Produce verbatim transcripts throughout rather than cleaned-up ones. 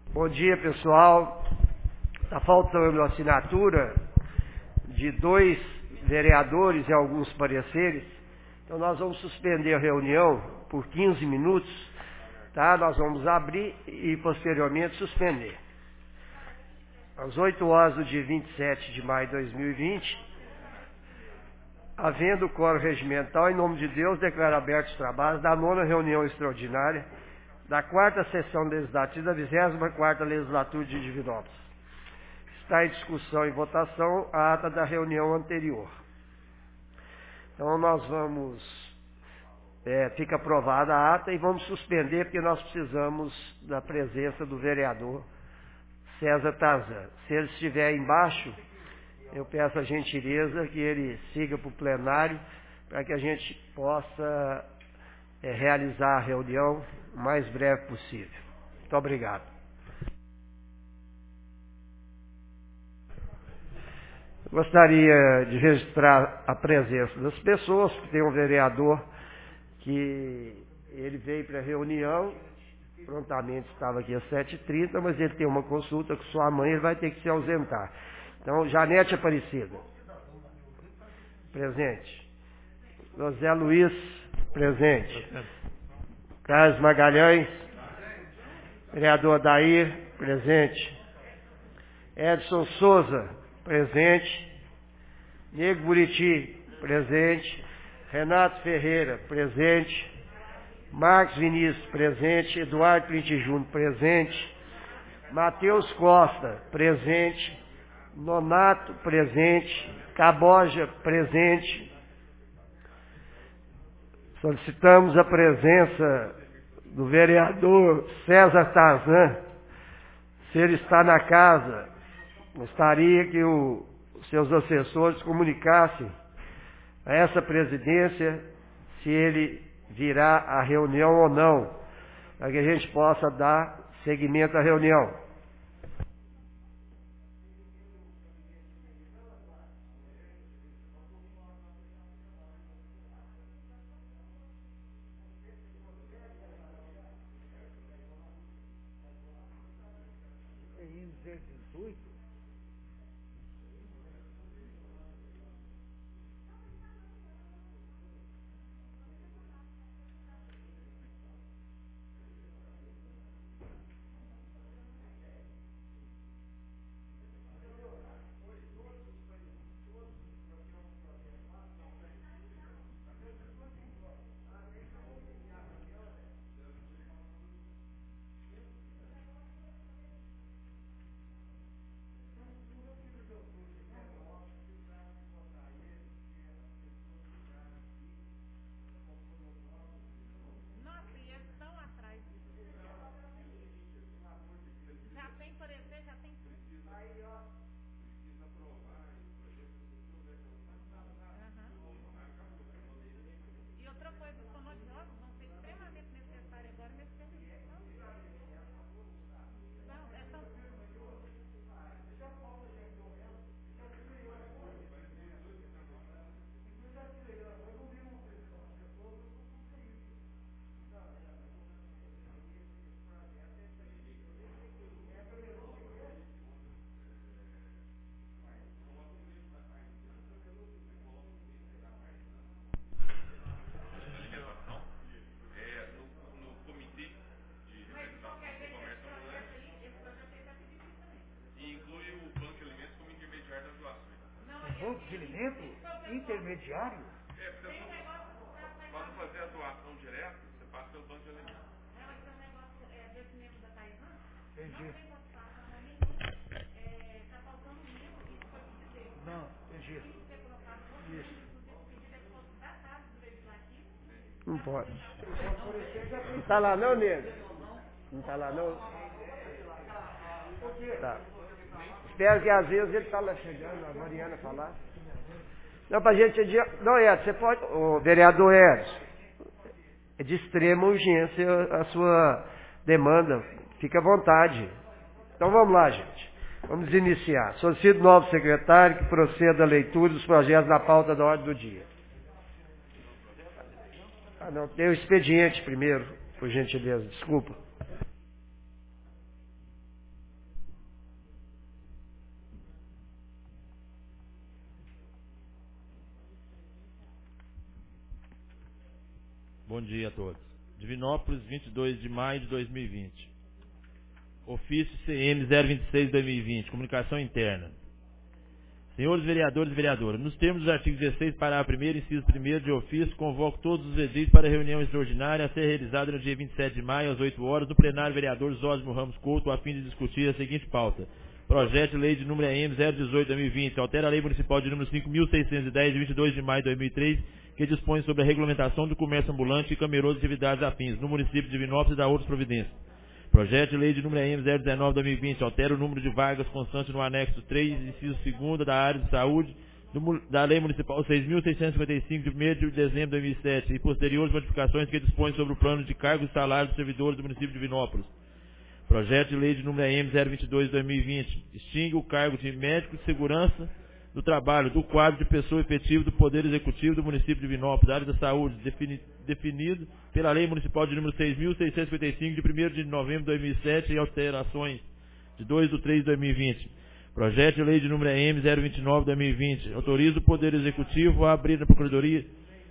Bom dia, pessoal. Está faltando a assinatura de dois vereadores e alguns pareceres. Então nós vamos suspender a reunião por quinze minutos, tá? Nós vamos abrir e posteriormente suspender. Às oito horas do dia vinte e sete de maio de dois mil e vinte, havendo quórum regimental, em nome de Deus, declaro abertos os trabalhos da nona reunião extraordinária da quarta sessão legislativa da vigésima quarta legislatura de Divinópolis. Está em discussão e votação a ata da reunião anterior. Então nós vamos, é, fica aprovada a ata e vamos suspender porque nós precisamos da presença do vereador César Tarzan. Se ele estiver embaixo, eu peço a gentileza que ele siga para o plenário para que a gente possa é, realizar a reunião o mais breve possível. Muito obrigado. Gostaria de registrar a presença das pessoas, porque tem um vereador que ele veio para a reunião, prontamente estava aqui às sete e trinta, mas ele tem uma consulta com sua mãe, ele vai ter que se ausentar. Então, Janete Aparecida, presente. José Luiz, presente. Carlos Magalhães, vereador Dair, presente. Edson Souza, presente. Nego Buriti, presente. Renato Ferreira, presente. Marcos Vinícius, presente. Eduardo Clinti Júnior, presente. Matheus Costa, presente. Nonato, presente. Caboja, presente. Solicitamos a presença do vereador César Tarzan. Se ele está na casa, gostaria que o, os seus assessores comunicassem a essa presidência se ele virá à reunião ou não, para que a gente possa dar seguimento à reunião. Banco de alimento intermediário? É, porque para não fazer a doação direta, você passa pelo banco de alimentos. É, mas tem um negócio, é, desse membro da Taizan, Entendi. não tem participação nenhuma, está faltando mil, isso foi pedido dele. Não, entendi. Tem que ser colocado no Isso. pedido é que fosse datado do legislativo. Não pode. Não está lá não, nego? Não está lá não? Tá. Espero que às vezes ele está lá chegando, a Mariana falar. Não, para a gente adiar. Não, Edson, você pode. O vereador Edson, é de extrema urgência a sua demanda. Fica à vontade. Então vamos lá, gente. Vamos iniciar. Solicito o novo secretário que proceda à leitura dos projetos da pauta da ordem do dia. Ah, não, tem o expediente primeiro, por gentileza. Desculpa. dia a todos. Divinópolis, vinte e dois de maio de dois mil e vinte. Ofício C M zero vinte e seis de dois mil e vinte. Comunicação interna. Senhores vereadores e vereadoras, nos termos dos artigos dezesseis, parágrafo primeiro, inciso primeiro de ofício, convoco todos os edis para a reunião extraordinária a ser realizada no dia vinte e sete de maio, às oito horas, no plenário vereador Zósimo Ramos Couto, a fim de discutir a seguinte pauta. Projeto de lei de número A M zero dezoito de dois mil e vinte, altera a lei municipal de número cinco mil seiscentos e dez, de vinte e dois de maio de dois mil e três, que dispõe sobre a regulamentação do comércio ambulante e cameroso de atividades afins, no município de Divinópolis e da outras providências. Projeto de lei de número A M zero dezenove de dois mil e vinte, altera o número de vagas constante no anexo três, inciso segundo da área de saúde, do, da lei municipal seis mil seiscentos e cinquenta e cinco, de primeiro de dezembro de dois mil e sete, e posteriores modificações que dispõem sobre o plano de cargos e salários dos servidores do município de Divinópolis. Projeto de lei de número A M zero vinte e dois de dois mil e vinte, extingue o cargo de médico de segurança do trabalho do quadro de pessoa efetiva do Poder Executivo do município de Divinópolis, área da saúde, defini, definido pela lei municipal de número seis mil seiscentos e cinquenta e cinco, de primeiro de novembro de dois mil e sete, e alterações de dois de três de dois mil e vinte. Projeto de lei de número A M zero vinte e nove de dois mil e vinte, autoriza o Poder Executivo a abrir na Procuradoria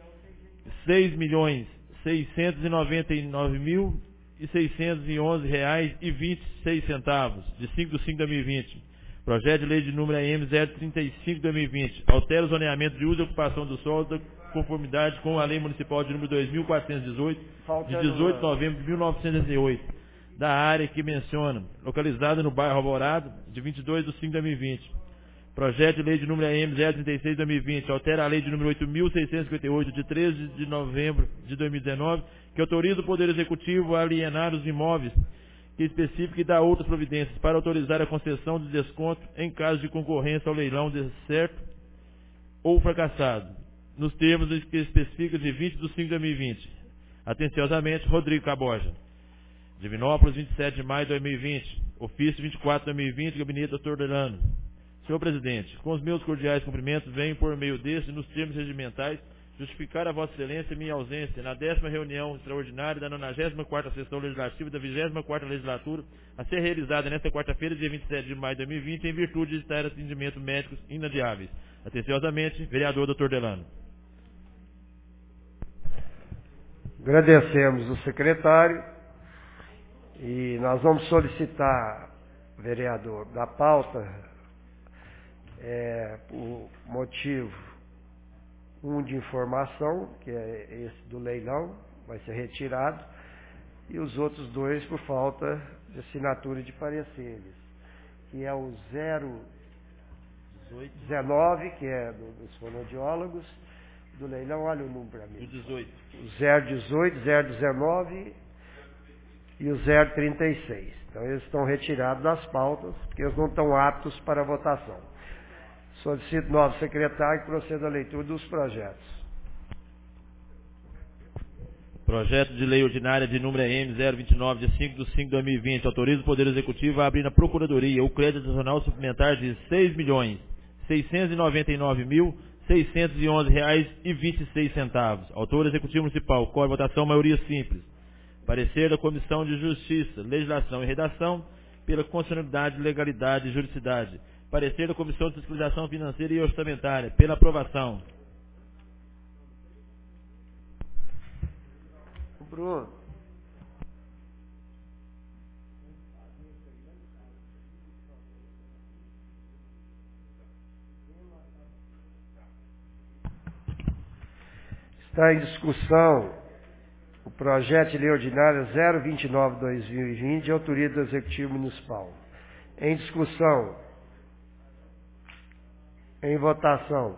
seis milhões seiscentos e noventa e nove mil seiscentos e onze reais e vinte e seis centavos, de cinco de cinco de dois mil e vinte. Projeto de lei de número A M zero trinta e cinco de dois mil e vinte, altera o zoneamento de uso e ocupação do solo da conformidade com a lei municipal de número dois mil quatrocentos e dezoito, de dezoito de novembro de mil novecentos e sessenta e oito, da área que menciona, localizada no bairro Alvorada, de vinte e dois de cinco de dois mil e vinte. Projeto de lei de número A M zero trinta e seis de dois mil e vinte, altera a lei de número oito mil seiscentos e cinquenta e oito, de treze de novembro de dois mil e dezenove, que autoriza o Poder Executivo a alienar os imóveis que especifica e dá outras providências para autorizar a concessão de desconto em caso de concorrência ao leilão de certo ou fracassado, nos termos que especifica de vinte de cinco de dois mil e vinte. Atenciosamente, Rodrigo Caboja. Divinópolis, vinte e sete de maio de dois mil e vinte. Ofício vinte e quatro de dois mil e vinte, Gabinete doutor Delano. Senhor Presidente, com os meus cordiais cumprimentos, venho por meio deste, nos termos regimentais, justificar a Vossa Excelência minha ausência na décima reunião extraordinária da nonagésima quarta Sessão Legislativa da vigésima quarta Legislatura, a ser realizada nesta quarta-feira, dia vinte e sete de maio de dois mil e vinte, em virtude de estar atendimentos médicos inadiáveis. Atenciosamente, vereador doutor Delano. Agradecemos o secretário e nós vamos solicitar, vereador, da pauta, é, por motivo um de informação, que é esse do leilão, vai ser retirado, e os outros dois por falta de assinatura de pareceres, que é o zero dezenove, que é do, dos fonoaudiólogos, do leilão, olha o número para mim. O dezoito. O zero dezoito, zero dezenove e o zero trinta e seis. Então eles estão retirados das pautas, porque eles não estão aptos para votação. Solicito novo secretário que proceda à leitura dos projetos. Projeto de lei ordinária de número A M zero vinte e nove, de cinco de cinco de dois mil e vinte, autoriza o Poder Executivo a abrir na Procuradoria o crédito adicional suplementar de seis milhões seiscentos e noventa e nove mil seiscentos e onze reais e vinte e seis centavos. Autor Executivo Municipal, qual votação, maioria simples. Parecer da Comissão de Justiça, Legislação e Redação, pela constitucionalidade, legalidade e juridicidade. Parecer da Comissão de Fiscalização Financeira e Orçamentária, pela aprovação. Bruno. Está em discussão o projeto de lei ordinária zero vinte e nove de dois mil e vinte, de autoria do Executivo Municipal. Em discussão. Em votação.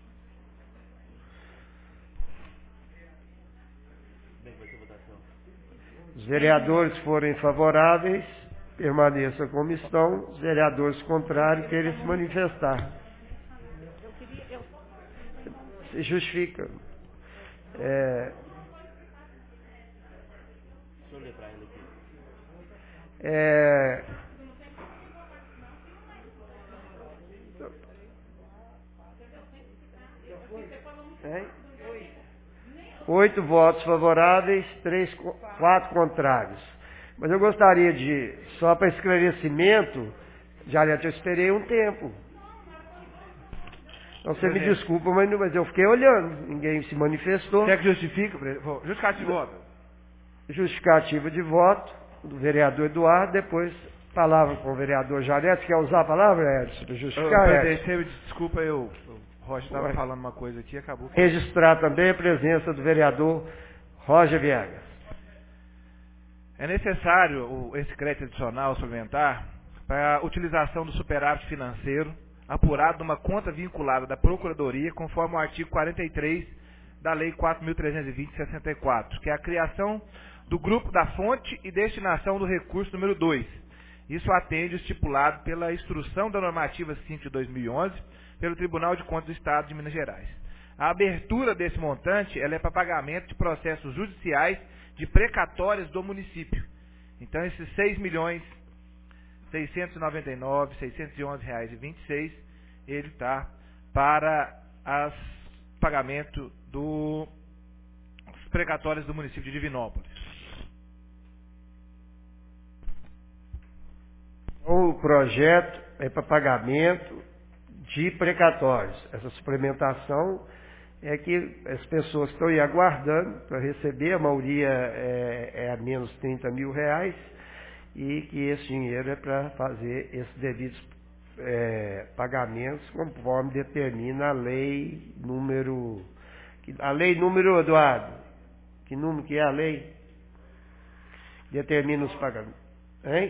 Os vereadores forem favoráveis, permaneçam como estão. Os vereadores contrários querem se manifestar. Se justifica. É, é, É. Oito votos favoráveis, três, quatro contrários. Mas eu gostaria de, só para esclarecimento, já eu esperei um tempo. Então você me desculpa, mas, mas eu fiquei olhando, ninguém se manifestou. Quer que justifique? Justificativa de voto. Justificativa de voto do vereador Eduardo, depois palavra com o vereador Janete. Quer usar a palavra, Edson, para justificar? Eu, presidente, desculpa, eu, o Roger estava falando uma coisa aqui e acabou. Registrar também a presença do vereador Roger Viegas. É necessário esse crédito adicional suplementar para a utilização do superávit financeiro apurado numa conta vinculada da Procuradoria, conforme o artigo quarenta e três da Lei quatro mil trezentos e vinte, sessenta e quatro, que é a criação do grupo da fonte e destinação do recurso número dois. Isso atende o estipulado pela Instrução da Normativa cinco de dois mil e onze, pelo Tribunal de Contas do Estado de Minas Gerais. A abertura desse montante ela é para pagamento de processos judiciais de precatórias do município. Então, esses seis milhões seiscentos e noventa e nove mil seiscentos e onze reais e vinte e seis, ele está para as pagamento dos precatórios do município de Divinópolis. O projeto é para pagamento de precatórios. Essa suplementação é que as pessoas estão aí aguardando para receber, a maioria é, é a menos trinta mil reais, e que esse dinheiro é para fazer esses devidos é, pagamentos conforme determina a lei número... A lei número, Eduardo, que número que é a lei? Determina os pagamentos. Hein?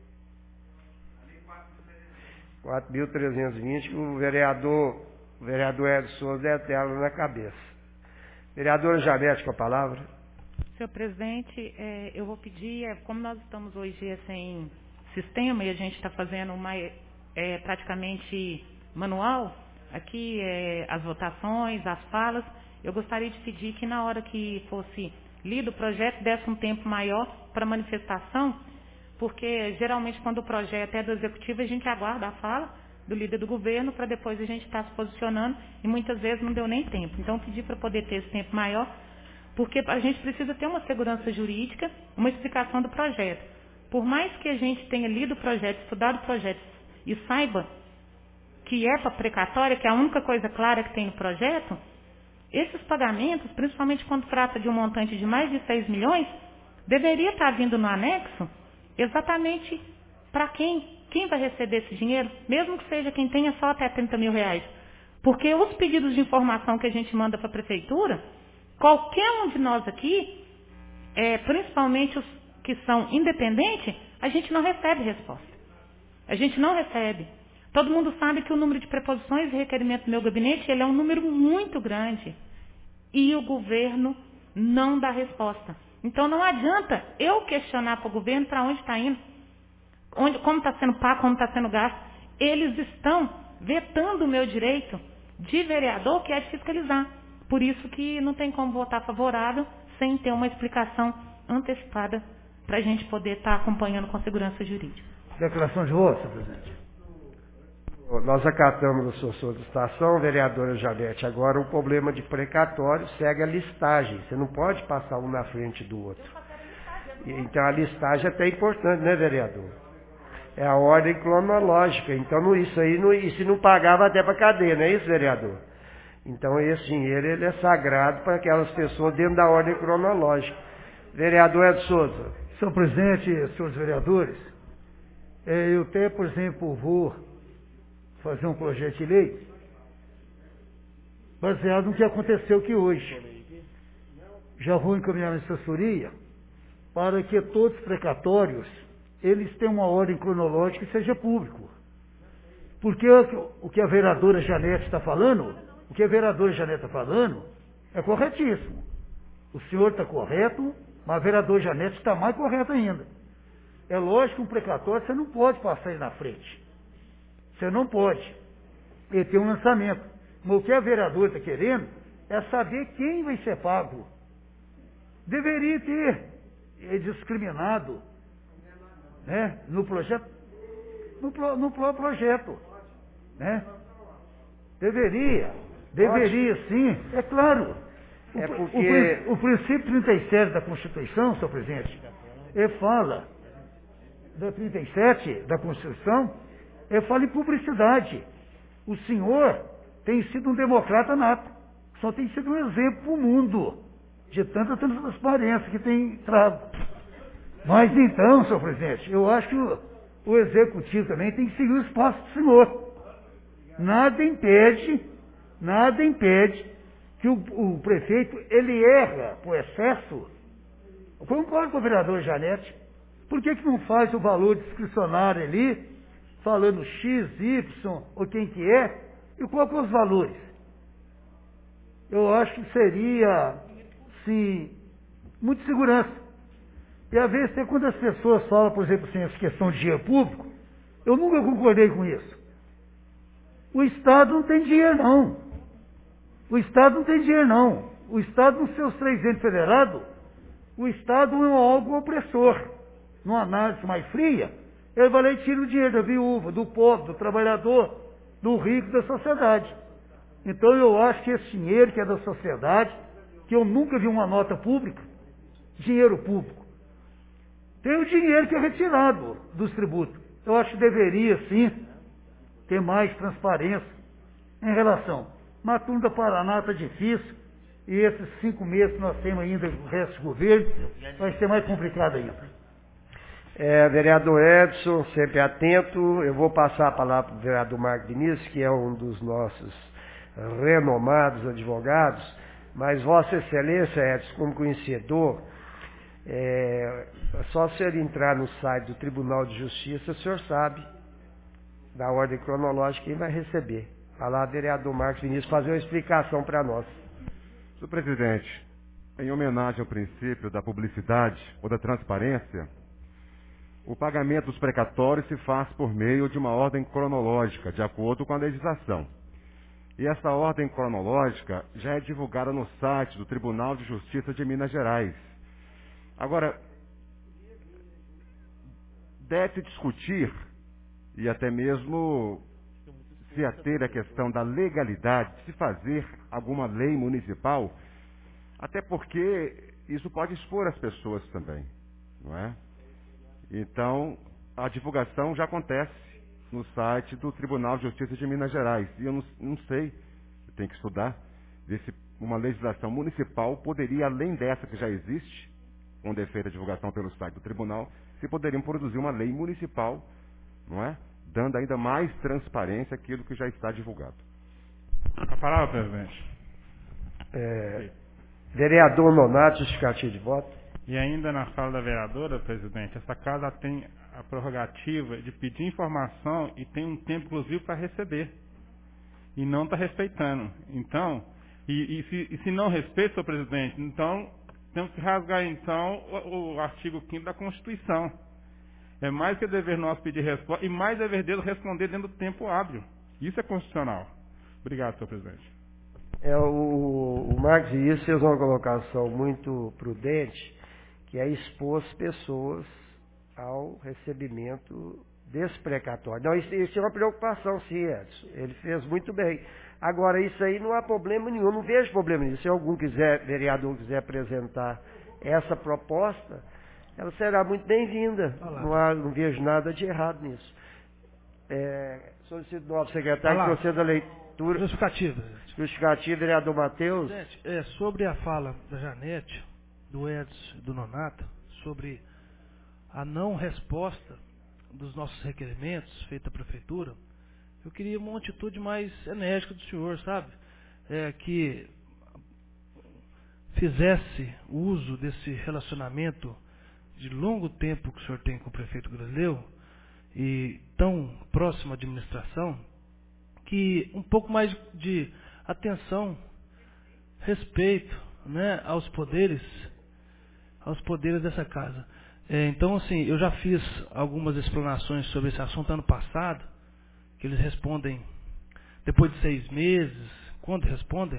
quatro mil trezentos e vinte, que o vereador, o vereador Edson Souza deve ter ela na cabeça. Vereadora Janete, com a palavra. Senhor presidente, é, eu vou pedir, é, como nós estamos hoje sem sistema e a gente está fazendo uma, é, praticamente manual, aqui é, as votações, as falas, eu gostaria de pedir que na hora que fosse lido o projeto desse um tempo maior para manifestação, porque geralmente quando o projeto é do executivo a gente aguarda a fala do líder do governo para depois a gente estar se posicionando e muitas vezes não deu nem tempo. Então pedi para poder ter esse tempo maior, porque a gente precisa ter uma segurança jurídica, uma explicação do projeto. Por mais que a gente tenha lido o projeto, estudado o projeto e saiba que é para precatória, que é a única coisa clara que tem no projeto, esses pagamentos, principalmente quando trata de um montante de mais de seis milhões, deveria estar vindo no anexo exatamente para quem? Quem vai receber esse dinheiro? Mesmo que seja quem tenha só até trinta mil reais. Porque os pedidos de informação que a gente manda para a prefeitura, qualquer um de nós aqui, é, principalmente os que são independentes, a gente não recebe resposta. A gente não recebe. Todo mundo sabe que o número de preposições e requerimentos do meu gabinete ele é um número muito grande. E o governo não dá resposta. Então não adianta eu questionar para o governo para onde está indo, onde, como está sendo pago, como está sendo gasto. Eles estão vetando o meu direito de vereador, que é de fiscalizar. Por isso que não tem como votar favorável sem ter uma explicação antecipada para a gente poder estar acompanhando com segurança jurídica. Declaração de voto, senhor presidente. Nós acatamos a sua solicitação, vereadora Janete. Agora, o problema de precatório segue a listagem. Você não pode passar um na frente do outro. Então, a listagem é até importante, né, vereador? É a ordem cronológica. Então, não, isso aí, não, e se não pagava até para cadeia, não é isso, vereador? Então, esse dinheiro ele é sagrado para aquelas pessoas dentro da ordem cronológica. Vereador Edson Souza. Senhor presidente, senhores vereadores, eu até, por exemplo, vou fazer um projeto de lei baseado no que aconteceu aqui hoje. Já vou encaminhar na assessoria para que todos os precatórios eles tenham uma ordem cronológica e seja público. Porque o que a vereadora Janete está falando, o que a vereadora Janete está falando é corretíssimo. O senhor está correto, mas a vereadora Janete está mais correta ainda. É lógico que um precatório você não pode passar ele na frente. Você não pode. Ele tem um lançamento. Mas o que a vereadora está querendo é saber quem vai ser pago. Deveria ter é discriminado, né, no projeto, no, no próprio projeto. Né? Deveria. Deveria, sim. É claro. O, é porque... o, o princípio trinta e sete da Constituição, senhor presidente, ele fala, da trinta e sete da Constituição, ele fala em publicidade. O senhor tem sido um democrata nato. Só tem sido um exemplo para o mundo de tanta transparência que tem trago. Mas então, senhor presidente, eu acho que o, o executivo também tem que seguir o espaço do senhor. Nada impede, nada impede que o, o prefeito, ele erra por excesso. Eu concordo com o vereador Janete. Por que que não faz o valor discricionário ali, falando X, Y, ou quem que é, e qual que são os valores? Eu acho que seria, sim, muita segurança. E às vezes, até quando as pessoas falam, por exemplo, assim, essa questão de dinheiro público, eu nunca concordei com isso. O Estado não tem dinheiro, não. O Estado não tem dinheiro, não. O Estado, nos seus três entes federados, o Estado é um algo opressor. Numa análise mais fria, ele vai lá e tira o dinheiro da viúva, do pobre, do trabalhador, do rico, da sociedade. Então eu acho que esse dinheiro que é da sociedade, que eu nunca vi uma nota pública, dinheiro público, tem o dinheiro que é retirado dos tributos. Eu acho que deveria, sim, ter mais transparência em relação. Matunda Paraná está difícil, e esses cinco meses que nós temos ainda o resto do governo, vai ser mais complicado ainda. É, vereador Edson, sempre atento. Eu vou passar a palavra para o vereador Marco Vinícius, que é um dos nossos renomados advogados, mas Vossa Excelência, Edson, como conhecedor, é só se ele entrar no site do Tribunal de Justiça, o senhor sabe da ordem cronológica quem vai receber. Vai lá, vereador Marcos Vinícius, fazer uma explicação para nós. Senhor presidente, em homenagem ao princípio da publicidade ou da transparência, o pagamento dos precatórios se faz por meio de uma ordem cronológica, de acordo com a legislação. E essa ordem cronológica já é divulgada no site do Tribunal de Justiça de Minas Gerais. Agora, deve discutir e até mesmo se ater à questão da legalidade de se fazer alguma lei municipal, até porque isso pode expor as pessoas também, não é? Então, a divulgação já acontece no site do Tribunal de Justiça de Minas Gerais. E eu não, não sei, tem que estudar, ver se uma legislação municipal poderia, além dessa que já existe, onde é feita a divulgação pelo site do tribunal, se poderiam produzir uma lei municipal, não é? Dando ainda mais transparência àquilo que já está divulgado. A palavra, presidente. É, vereador Nonato, justificativo de voto. E ainda na fala da vereadora, presidente, essa casa tem a prerrogativa de pedir informação e tem um tempo, inclusive, para receber. E não está respeitando. Então, e, e, se, e se não respeita, senhor presidente, então temos que rasgar, então, o, o artigo quinto da Constituição. É mais que dever nosso pedir resposta e mais dever dele responder dentro do tempo hábil. Isso é constitucional. Obrigado, senhor presidente. É, o, o Marcos Vinícius fez uma colocação muito prudente, que é expor as pessoas ao recebimento desse precatório. Não, isso, isso é uma preocupação, sim, Edson. Ele fez muito bem. Agora, isso aí não há problema nenhum, não vejo problema nisso. Se algum quiser, vereador quiser apresentar essa proposta, ela será muito bem-vinda. Não, há, não vejo nada de errado nisso. É, solicito novo secretário que proceda a leitura. Justificativa. Justificativa, vereador Matheus. Presidente, é, sobre a fala da Janete, do Edson e do Nonato, sobre a não resposta dos nossos requerimentos feita à prefeitura, eu queria uma atitude mais enérgica do senhor, sabe? É, que fizesse uso desse relacionamento de longo tempo que o senhor tem com o prefeito Grandeu e tão próximo à administração, que um pouco mais de atenção, respeito, né, aos poderes, aos poderes dessa casa. É, então, assim, eu já fiz algumas explanações sobre esse assunto ano passado, que eles respondem depois de seis meses, quando respondem.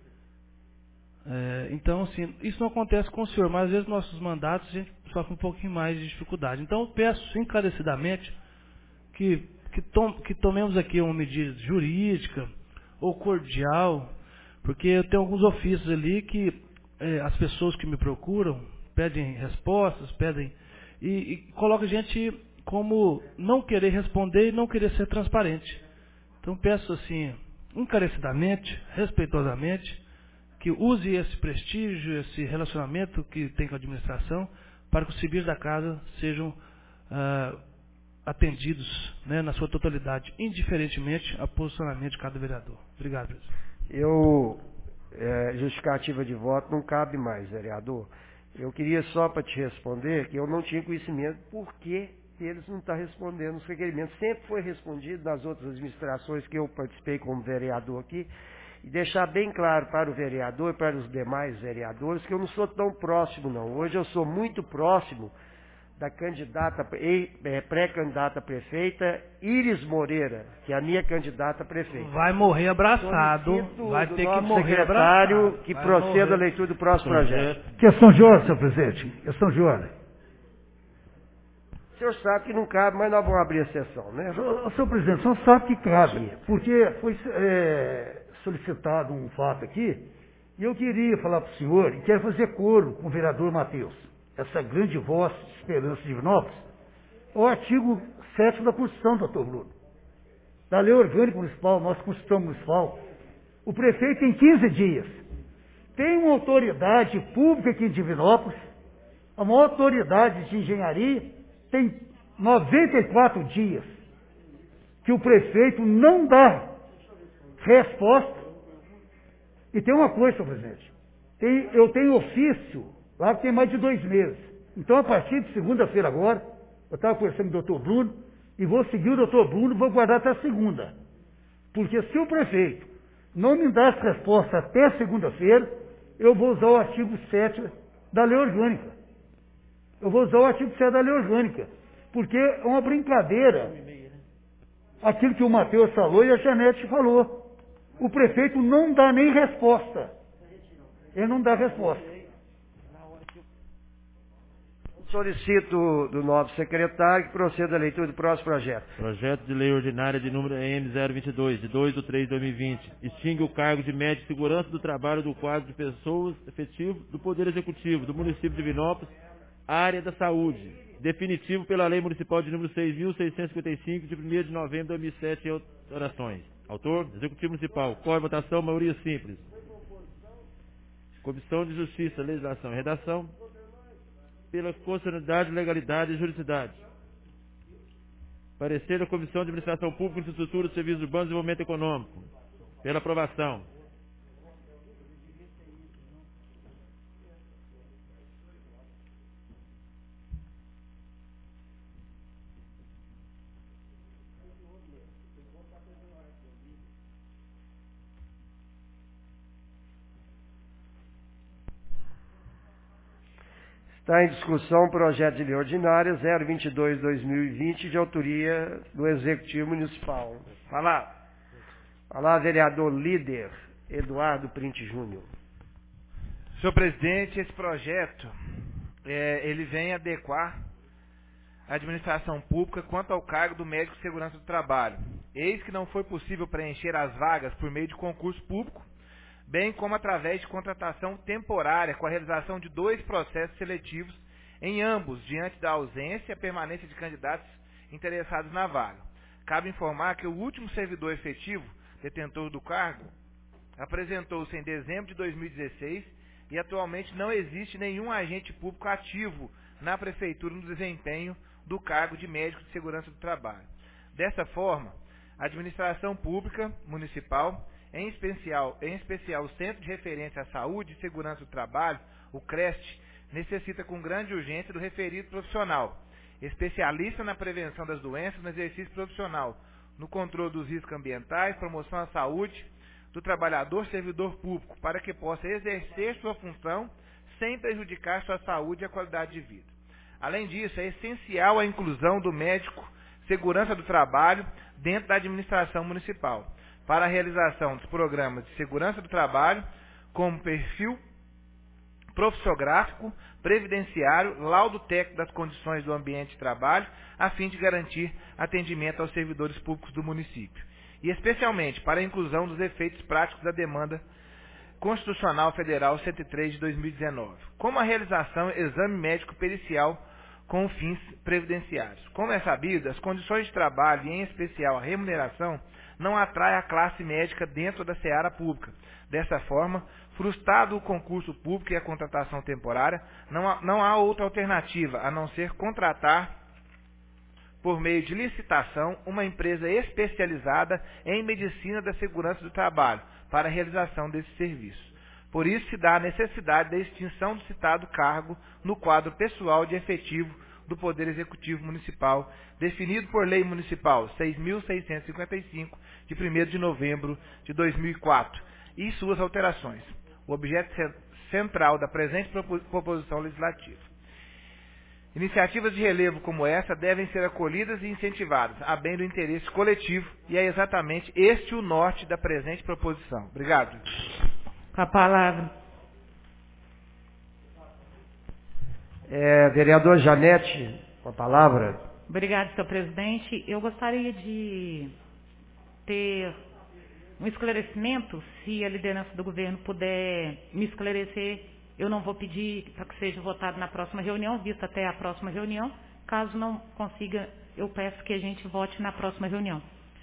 É, então, assim, isso não acontece com o senhor, mas às vezes nossos mandatos a gente sofre um pouquinho mais de dificuldade. Então, eu peço encarecidamente que, que, tom, que tomemos aqui uma medida jurídica ou cordial, porque eu tenho alguns ofícios ali que é, as pessoas que me procuram pedem respostas, pedem e, e colocam a gente como não querer responder e não querer ser transparente. Então, peço assim encarecidamente, respeitosamente, que use esse prestígio, esse relacionamento que tem com a administração, para que os civis da casa sejam ah, atendidos, né, na sua totalidade, indiferentemente ao posicionamento de cada vereador. Obrigado, presidente. Eu, é, justificativa de voto não cabe mais, vereador. Eu queria só para te responder que eu não tinha conhecimento por que eles não estão respondendo os requerimentos. Sempre foi respondido nas outras administrações que eu participei como vereador aqui. E deixar bem claro para o vereador e para os demais vereadores que eu não sou tão próximo, não. Hoje eu sou muito próximo da candidata, pré-candidata prefeita Iris Moreira, que é a minha candidata prefeita. Vai morrer abraçado, Solicito vai do ter que nosso morrer secretário abraçado. que Vai proceda morrer. à leitura do próximo projeto. Questão de ordem, senhor presidente. Questão de ordem. O senhor sabe que não cabe, mas nós vamos abrir a sessão, né? O senhor presidente, o senhor sabe que cabe, porque foi é, solicitado um fato aqui, e eu queria falar para o senhor, e quero fazer coro com o vereador Matheus, essa grande voz de esperança de Divinópolis, o artigo sétimo da Constituição, doutor Bruno, da Lei Orgânica Municipal, nossa Constituição Municipal. O prefeito tem quinze dias. Tem uma autoridade pública aqui em Divinópolis, a maior autoridade de engenharia, tem noventa e quatro dias que o prefeito não dá resposta. E tem uma coisa, senhor presidente, tem, eu tenho ofício lá que tem mais de dois meses. Então, a partir de segunda-feira agora, eu estava conversando com o doutor Bruno, e vou seguir o doutor Bruno e vou guardar até segunda. Porque se o prefeito não me dar essa resposta até segunda-feira, eu vou usar o artigo sétimo da Lei Orgânica. Eu vou usar o artigo sétimo da Lei Orgânica. Porque é uma brincadeira aquilo que o Matheus falou e a Janete falou. O prefeito não dá nem resposta. Ele não dá resposta. Solicito do novo secretário que proceda à leitura do próximo projeto. Projeto de lei ordinária de número M zero vinte e dois, de dois de três de dois mil e vinte. Extingue o cargo de médico de segurança do trabalho do quadro de pessoas efetivo do Poder Executivo do município de Divinópolis, área da saúde. Definitivo pela Lei Municipal de número seis mil seiscentos e cinquenta e cinco, de primeiro de novembro de dois mil e sete, em orações. Autor, Executivo Municipal. Qual votação? Maioria simples. Comissão de Justiça, Legislação e Redação. Pela constitucionalidade, legalidade e juridicidade. Parecer da Comissão de Administração Pública, Infraestrutura, Serviços Urbanos e Desenvolvimento Econômico. Pela aprovação. Está em discussão o projeto de lei ordinária zero vinte e dois barra dois mil e vinte, de autoria do Executivo Municipal. Fala. Fala, vereador líder Eduardo Printe Júnior. Senhor presidente, esse projeto, é, ele vem adequar a administração pública quanto ao cargo do médico de segurança do trabalho. Eis que não foi possível preencher as vagas por meio de concurso público, bem como através de contratação temporária com a realização de dois processos seletivos, em ambos diante da ausência e permanência de candidatos interessados na vaga. Cabe informar que o último servidor efetivo, detentor do cargo, apresentou-se em dezembro de dois mil e dezesseis e atualmente não existe nenhum agente público ativo na Prefeitura no desempenho do cargo de médico de segurança do trabalho. Dessa forma, a administração pública municipal, Em especial, em especial o Centro de Referência à Saúde e Segurança do Trabalho, o CREST, necessita com grande urgência do referido profissional, especialista na prevenção das doenças no exercício profissional, no controle dos riscos ambientais, promoção à saúde do trabalhador servidor público, para que possa exercer sua função sem prejudicar sua saúde e a qualidade de vida. Além disso, é essencial a inclusão do médico segurança do trabalho dentro da administração municipal, para a realização dos programas de segurança do trabalho, como perfil profissiográfico, previdenciário, laudo técnico das condições do ambiente de trabalho, a fim de garantir atendimento aos servidores públicos do município. E especialmente para a inclusão dos efeitos práticos da demanda Constitucional Federal cento e três de dois mil e dezenove, como a realização exame médico pericial com fins previdenciários. Como é sabido, as condições de trabalho, e em especial a remuneração, não atrai a classe médica dentro da seara pública. Dessa forma, frustrado o concurso público e a contratação temporária, não há, não há outra alternativa a não ser contratar, por meio de licitação, uma empresa especializada em medicina da segurança do trabalho para a realização desse serviço. Por isso se dá a necessidade da extinção do citado cargo no quadro pessoal de efetivo do Poder Executivo Municipal, definido por Lei Municipal seis mil seiscentos e cinquenta e cinco, de primeiro de novembro de dois mil e quatro, e suas alterações. O objeto central da presente proposição legislativa. Iniciativas de relevo como essa devem ser acolhidas e incentivadas, a bem do interesse coletivo, e é exatamente este o norte da presente proposição. Obrigado. Com a palavra. É, vereador Janete, com a palavra. Obrigado, senhor presidente. Eu gostaria de ter um esclarecimento, se a liderança do governo puder me esclarecer. Eu não vou pedir para que seja votado na próxima reunião, visto até a próxima reunião. Caso não consiga, eu peço que a gente vote na próxima reunião.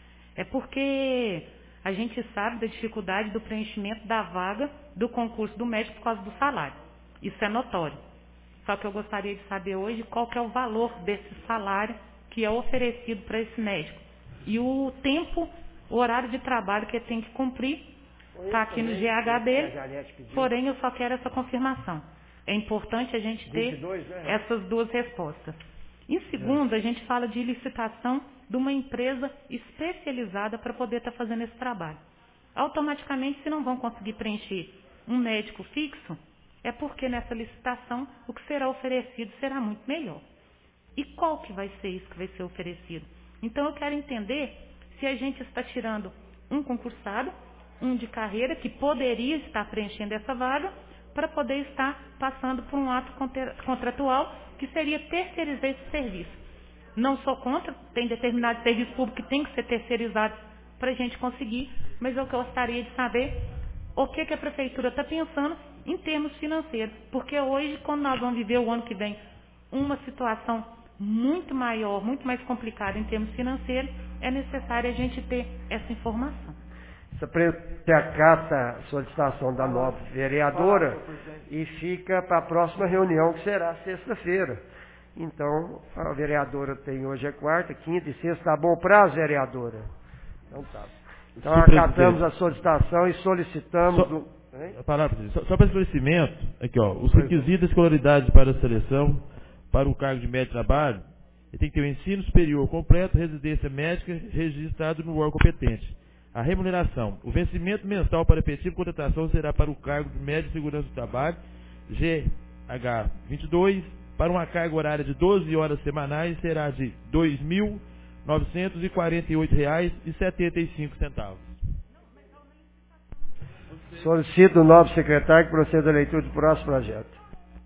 É porque a gente sabe da dificuldade do preenchimento da vaga do concurso do médico por causa do salário. Isso é notório. Só que eu gostaria de saber hoje qual que é o valor desse salário que é oferecido para esse médico. E o tempo, o horário de trabalho que ele tem que cumprir. Está aqui no G H dele, porém eu só quero essa confirmação. É importante a gente ter essas duas respostas. Em segundo, a gente fala de licitação de uma empresa especializada para poder estar fazendo esse trabalho. Automaticamente, se não vão conseguir preencher um médico fixo, é porque nessa licitação o que será oferecido será muito melhor. E qual que vai ser isso que vai ser oferecido? Então eu quero entender se a gente está tirando um concursado, um de carreira que poderia estar preenchendo essa vaga para poder estar passando por um ato contratual que seria terceirizar esse serviço. Não sou contra, tem determinado serviço público que tem que ser terceirizado para a gente conseguir, mas eu gostaria de saber o que, que a prefeitura está pensando em termos financeiros, porque hoje, quando nós vamos viver o ano que vem uma situação muito maior, muito mais complicada em termos financeiros, é necessário a gente ter essa informação. Você acata a solicitação da nova vereadora e fica para a próxima reunião, que será sexta-feira. Então, a vereadora tem hoje é quarta, quinta e sexta. Está bom o prazo, vereadora? Então tá. Então, acatamos a solicitação e solicitamos... Só, do... a palavra, só, só para esclarecimento, aqui ó, os requisitos de escolaridade para a seleção, para o cargo de médico de trabalho, ele tem que ter o ensino superior completo, residência médica, registrado no órgão competente. A remuneração. O vencimento mensal para efetiva contratação será para o cargo de médico de segurança do trabalho, G H vinte e dois, para uma carga horária de doze horas semanais, será de dois mil novecentos e quarenta e oito reais e setenta e cinco centavos. Solicito o novo secretário que proceda a leitura do próximo projeto.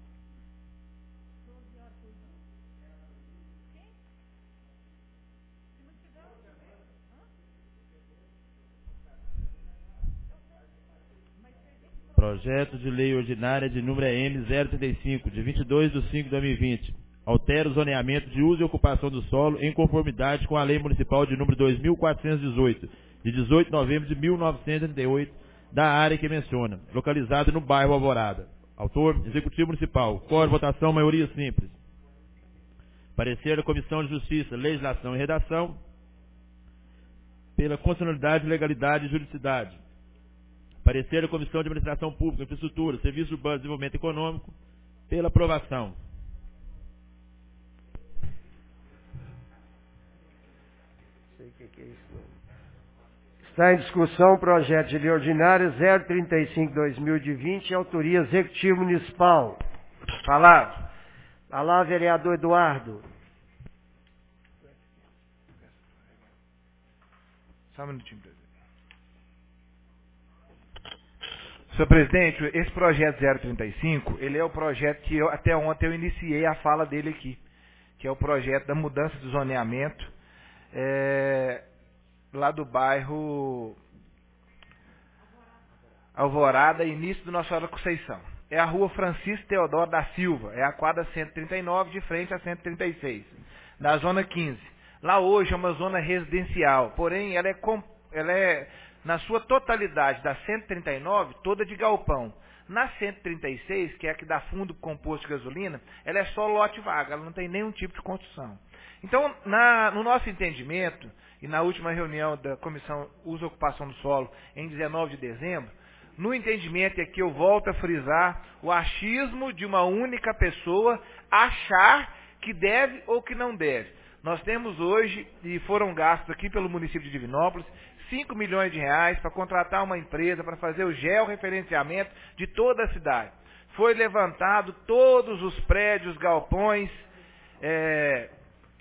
Projeto de Lei Ordinária de número M zero trinta e cinco, de vinte e dois de cinco de dois mil e vinte. Altera o zoneamento de uso e ocupação do solo em conformidade com a Lei Municipal de número dois mil quatrocentos e dezoito, de dezoito de novembro de mil novecentos e trinta e oito, da área que menciona, localizada no bairro Alvorada. Autor, Executivo Municipal. Coro, votação, maioria simples. Parecer da Comissão de Justiça, Legislação e Redação, pela constitucionalidade, legalidade e juridicidade. Parecer da Comissão de Administração Pública, Infraestrutura, Serviços Urbanos e Desenvolvimento Econômico, pela aprovação. Sei o que, que é isso, não. Está em discussão o projeto de lei ordinária zero trinta e cinco barra dois mil e vinte, autoria Executivo Municipal. Palavra. Palavra, vereador Eduardo. Só um minutinho, presidente. Senhor presidente, esse projeto zero trinta e cinco, ele é o projeto que eu, até ontem eu iniciei a fala dele aqui, que é o projeto da mudança de zoneamento é, lá do bairro Alvorada, início do Nossa Senhora da Conceição. é a rua Francisco Teodoro da Silva, é a quadra cento e trinta e nove, de frente a cento e trinta e seis, da zona quinze. Lá hoje é uma zona residencial, porém ela é, ela é na sua totalidade, da cento e trinta e nove, toda de galpão. Na cento e trinta e seis, que é a que dá fundo com posto de gasolina, ela é só lote vaga, ela não tem nenhum tipo de construção. Então, na, no nosso entendimento, e na última reunião da Comissão Uso e Ocupação do Solo, em dezenove de dezembro, no entendimento é que eu volto a frisar o achismo de uma única pessoa achar que deve ou que não deve. Nós temos hoje, e foram gastos aqui pelo município de Divinópolis, cinco milhões de reais para contratar uma empresa para fazer o georreferenciamento de toda a cidade. Foi levantado todos os prédios, galpões, é,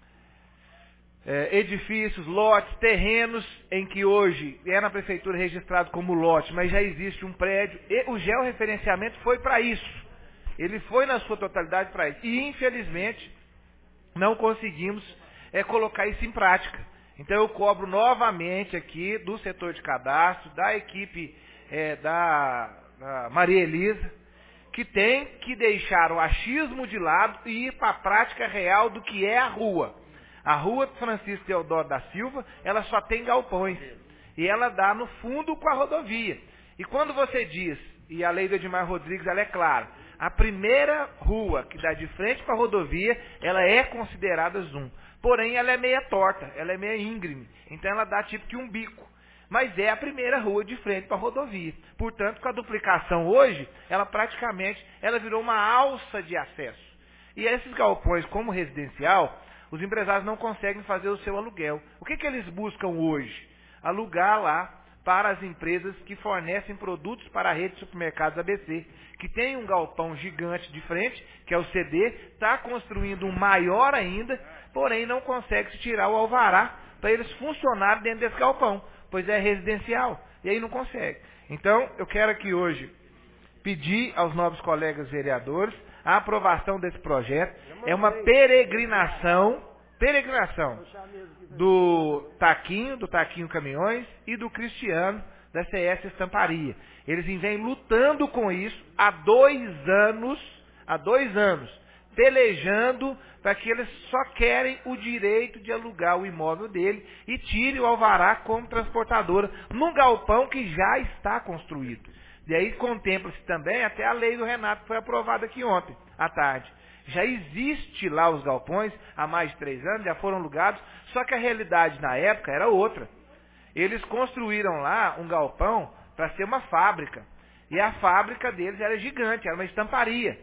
é, edifícios, lotes, terrenos, em que hoje é na prefeitura registrado como lote, mas já existe um prédio, e o georreferenciamento foi para isso. Ele foi na sua totalidade para isso. E, infelizmente, não conseguimos é, colocar isso em prática. Então eu cobro novamente aqui do setor de cadastro, da equipe é, da, da Maria Elisa, que tem que deixar o achismo de lado e ir para a prática real do que é a rua. A rua Francisco Teodoro da Silva, ela só tem galpões. E ela dá no fundo com a rodovia. E quando você diz, e a lei do Edmar Rodrigues ela é clara, a primeira rua que dá de frente para a rodovia, ela é considerada zoom. Porém, ela é meia torta, ela é meia íngreme. Então, ela dá tipo que um bico. Mas é a primeira rua de frente para a rodovia. Portanto, com a duplicação hoje, ela praticamente ela virou uma alça de acesso. E esses galpões, como residencial, os empresários não conseguem fazer o seu aluguel. O que, que eles buscam hoje? Alugar lá para as empresas que fornecem produtos para a rede de supermercados A B C, que tem um galpão gigante de frente, que é o C D, está construindo um maior ainda, porém não consegue se tirar o alvará para eles funcionarem dentro desse galpão, pois é residencial, e aí não consegue. Então, eu quero aqui hoje pedir aos nobres colegas vereadores a aprovação desse projeto. É uma peregrinação, peregrinação do Taquinho, do Taquinho Caminhões e do Cristiano, da C S Estamparia. Eles vêm lutando com isso há dois anos, há dois anos, pelejando para que eles só querem o direito de alugar o imóvel dele e tire o alvará como transportadora num galpão que já está construído. E aí contempla-se também até a lei do Renato, que foi aprovada aqui ontem, à tarde. Já existe lá os galpões há mais de três anos, já foram alugados, só que a realidade na época era outra. Eles construíram lá um galpão para ser uma fábrica. E a fábrica deles era gigante, era uma estamparia.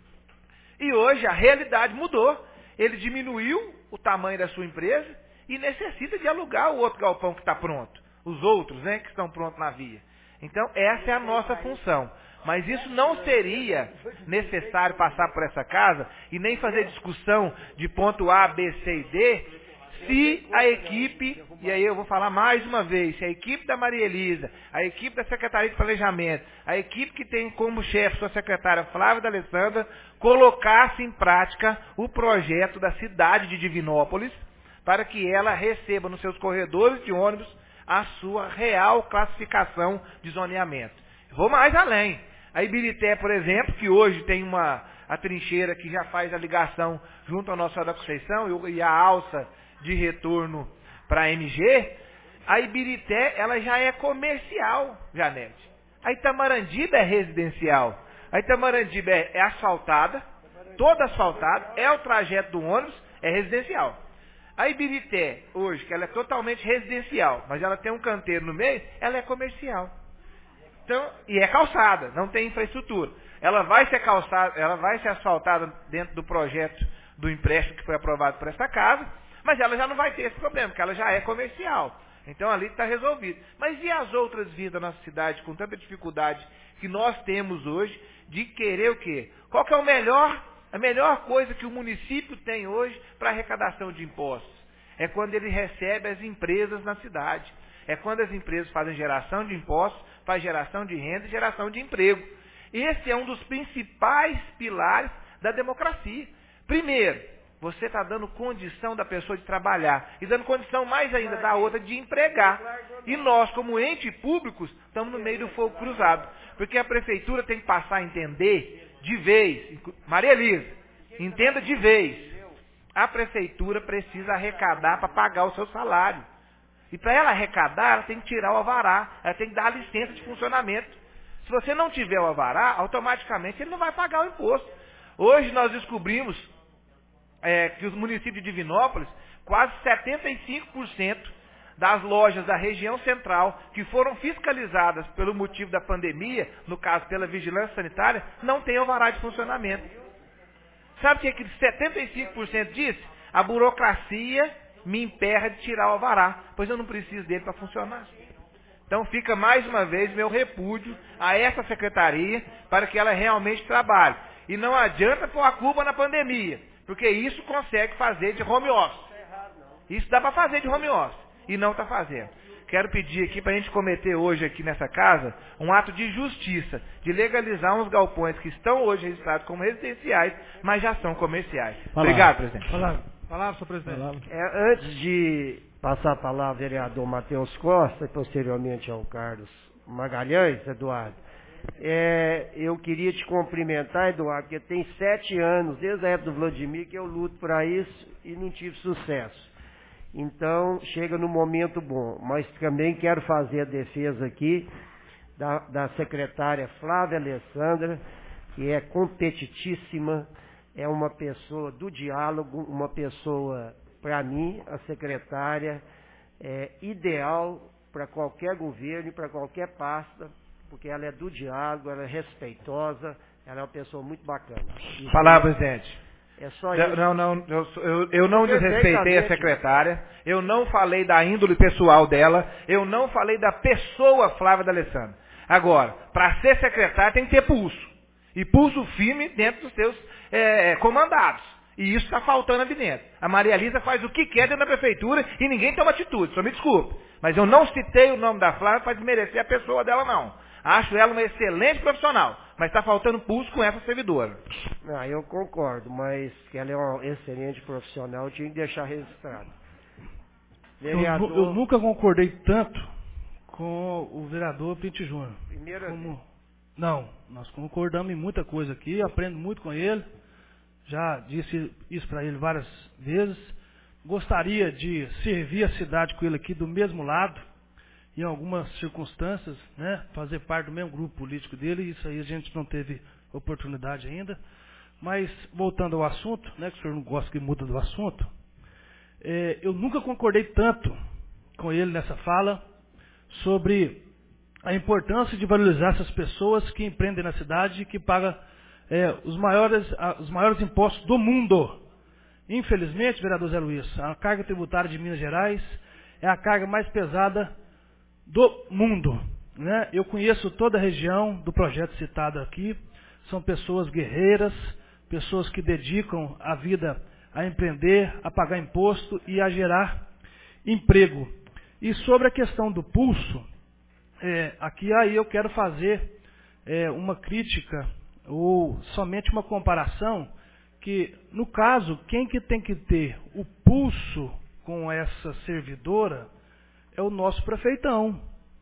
E hoje a realidade mudou. Ele diminuiu o tamanho da sua empresa e necessita de alugar o outro galpão que está pronto. Os outros, né, que estão prontos na via. Então, essa é a nossa função. Mas isso não seria necessário passar por essa casa e nem fazer discussão de ponto A, B, C e D, se a equipe, e aí eu vou falar mais uma vez, se a equipe da Maria Elisa, a equipe da Secretaria de Planejamento, a equipe que tem como chefe sua secretária Flávia da Alessandra, colocasse em prática o projeto da cidade de Divinópolis, para que ela receba nos seus corredores de ônibus a sua real classificação de zoneamento. Vou mais além. A Ibirité, por exemplo, que hoje tem uma a trincheira que já faz a ligação junto ao Nossa Senhora da Conceição e a alça de retorno para a M G, a Ibirité ela já é comercial, Janete. A Itamarandiba é residencial. A Itamarandiba é, é asfaltada, toda asfaltada, é o trajeto do ônibus, é residencial. A Ibirité, hoje, que ela é totalmente residencial, mas ela tem um canteiro no meio, ela é comercial. Então, e é calçada, não tem infraestrutura. Ela vai ser calçada, ela vai ser asfaltada dentro do projeto do empréstimo que foi aprovado por esta casa, mas ela já não vai ter esse problema, porque ela já é comercial. Então ali está resolvido. Mas e as outras vias da nossa cidade com tanta dificuldade que nós temos hoje de querer o quê? Qual que é o melhor, a melhor coisa que o município tem hoje para arrecadação de impostos? É quando ele recebe as empresas na cidade. É quando as empresas fazem geração de impostos, faz geração de renda e geração de emprego. Esse é um dos principais pilares da democracia. Primeiro, Você está dando condição da pessoa de trabalhar e dando condição mais ainda da outra de empregar. E nós, como entes públicos, estamos no meio do fogo cruzado. Porque a prefeitura tem que passar a entender de vez. Maria Elisa, entenda de vez. A prefeitura precisa arrecadar para pagar o seu salário. E para ela arrecadar, ela tem que tirar o alvará, ela tem que dar a licença de funcionamento. Se você não tiver o alvará, automaticamente ele não vai pagar o imposto. Hoje nós descobrimos é, que os municípios de Divinópolis, quase setenta e cinco por cento das lojas da região central, que foram fiscalizadas pelo motivo da pandemia, no caso pela vigilância sanitária, não tem alvará de funcionamento. Sabe o que aquele setenta e cinco por cento disse? A burocracia me emperra de tirar o alvará, pois eu não preciso dele para funcionar. Então fica mais uma vez meu repúdio a essa secretaria para que ela realmente trabalhe. E não adianta pôr a culpa na pandemia, porque isso consegue fazer de home office. Isso dá para fazer de home office e não está fazendo. Quero pedir aqui para a gente cometer hoje aqui nessa casa um ato de justiça, de legalizar uns galpões que estão hoje registrados como residenciais, mas já são comerciais. Palavra. Obrigado, presidente. Palavra, Palavra senhor presidente. Palavra. É, antes de passar a palavra ao vereador Matheus Costa e posteriormente ao Carlos Magalhães, Eduardo, é, eu queria te cumprimentar, Eduardo, porque tem sete anos, desde a época do Vladimir, que eu luto para isso e não tive sucesso. Então, chega no momento bom. Mas também quero fazer a defesa aqui da, da secretária Flávia Alessandra, que é competitíssima, é uma pessoa do diálogo, uma pessoa, para mim, a secretária é ideal para qualquer governo e para qualquer pasta, porque ela é do diálogo, ela é respeitosa, ela é uma pessoa muito bacana. Isso Palavra, presidente. É só isso. Não, não, eu, eu, eu não desrespeitei a secretária, eu não falei da índole pessoal dela, eu não falei da pessoa Flávia D'Alessandro. Agora, para ser secretária tem que ter pulso. E pulso firme dentro dos seus é, comandados. E isso está faltando ali dentro. A Maria Elisa faz o que quer dentro da prefeitura e ninguém toma atitude, só me desculpe. Mas eu não citei o nome da Flávia para desmerecer a pessoa dela, não. Acho ela uma excelente profissional, mas está faltando pulso com essa servidora. Ah, eu concordo, mas que ela é uma excelente profissional, eu tinha que deixar registrado. Vereador... Eu, eu nunca concordei tanto com o vereador Pinto Júnior. Primeira como... vez. Não, nós concordamos em muita coisa aqui, aprendo muito com ele, já disse isso para ele várias vezes. Gostaria de servir a cidade com ele aqui do mesmo lado, em algumas circunstâncias, né, fazer parte do mesmo grupo político dele, isso aí a gente não teve oportunidade ainda. Mas, voltando ao assunto, né, que o senhor não gosta que muda do assunto, é, eu nunca concordei tanto com ele nessa fala sobre a importância de valorizar essas pessoas que empreendem na cidade e que pagam é, os, maiores, os maiores impostos do mundo. Infelizmente, vereador Zé Luiz, a carga tributária de Minas Gerais é a carga mais pesada do mundo, né? Eu conheço toda a região do projeto citado aqui, são pessoas guerreiras, pessoas que dedicam a vida a empreender, a pagar imposto e a gerar emprego. E sobre a questão do pulso, é, aqui aí eu quero fazer é, uma crítica ou somente uma comparação, que no caso, quem que tem que ter o pulso com essa servidora é o nosso prefeitão.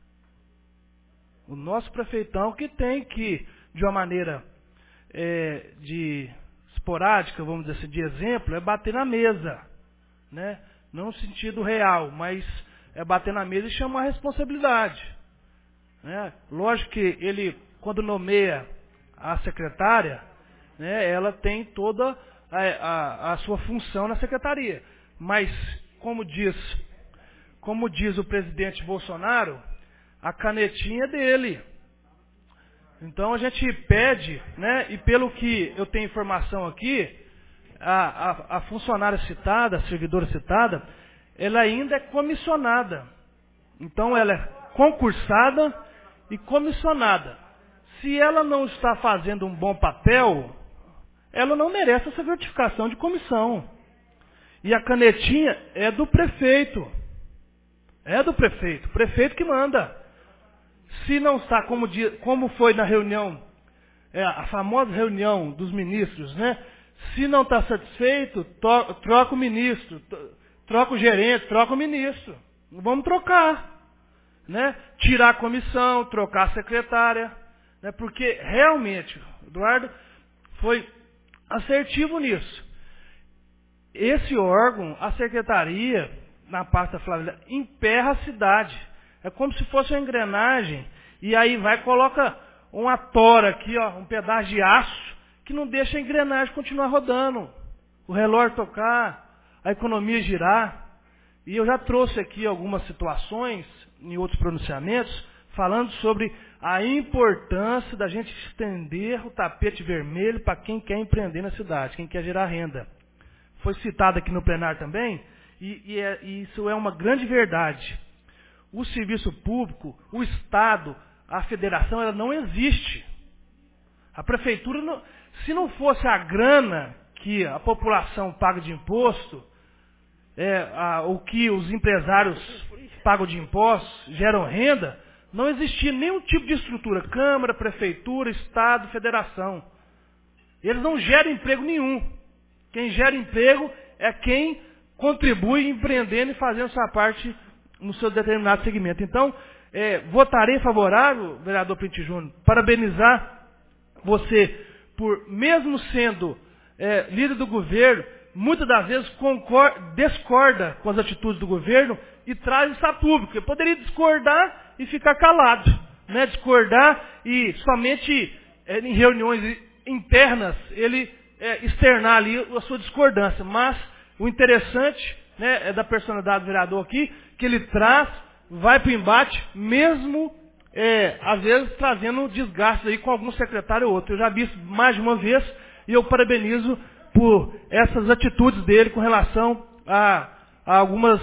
O nosso prefeitão que tem que, de uma maneira é, de esporádica, vamos dizer assim, de exemplo, é bater na mesa. Né? Não no sentido real, mas é bater na mesa e chamar a responsabilidade. Né? Lógico que ele, quando nomeia a secretária, né, ela tem toda a, a, a sua função na secretaria. Mas, como diz... Como diz o presidente Bolsonaro, a canetinha é dele. Então a gente pede, né, e pelo que eu tenho informação aqui, a, a, a funcionária citada, a servidora citada, ela ainda é comissionada. Então ela é concursada e comissionada. Se ela não está fazendo um bom papel, ela não merece essa certificação de comissão. E a canetinha é do prefeito. É do prefeito, prefeito que manda. Se não está, como, como foi na reunião, é, a famosa reunião dos ministros, né? Se não está satisfeito, to, troca o ministro, to, troca o gerente, troca o ministro. Vamos trocar. Né? Tirar a comissão, trocar a secretária. Né? Porque realmente, o Eduardo foi assertivo nisso. Esse órgão, a secretaria, na pasta Flávia, emperra a cidade. É como se fosse uma engrenagem. E aí vai e coloca uma tora aqui, ó, um pedaço de aço, que não deixa a engrenagem continuar rodando. O relógio tocar, a economia girar. E eu já trouxe aqui algumas situações, em outros pronunciamentos, falando sobre a importância da gente estender o tapete vermelho para quem quer empreender na cidade, quem quer gerar renda. Foi citado aqui no plenário também, e, e, é, e isso é uma grande verdade. O serviço público, o Estado, a federação, ela não existe. A prefeitura, não, se não fosse a grana que a população paga de imposto, é, a, o que os empresários pagam de impostos, geram renda, não existia nenhum tipo de estrutura, Câmara, Prefeitura, Estado, Federação. Eles não geram emprego nenhum. Quem gera emprego é quem contribui empreendendo e fazendo sua parte no seu determinado segmento. Então, é, votarei favorável, vereador Pinti Júnior, parabenizar você por, mesmo sendo é, líder do governo, muitas das vezes concorda, discorda com as atitudes do governo e traz isso a público. Eu poderia discordar e ficar calado, né? Discordar e somente é, em reuniões internas ele é, externar ali a sua discordância. Mas o interessante, né, é da personalidade do vereador aqui, que ele traz, vai para o embate, mesmo é, às vezes trazendo desgaste aí com algum secretário ou outro. Eu já vi isso mais de uma vez e eu parabenizo por essas atitudes dele com relação a, a algumas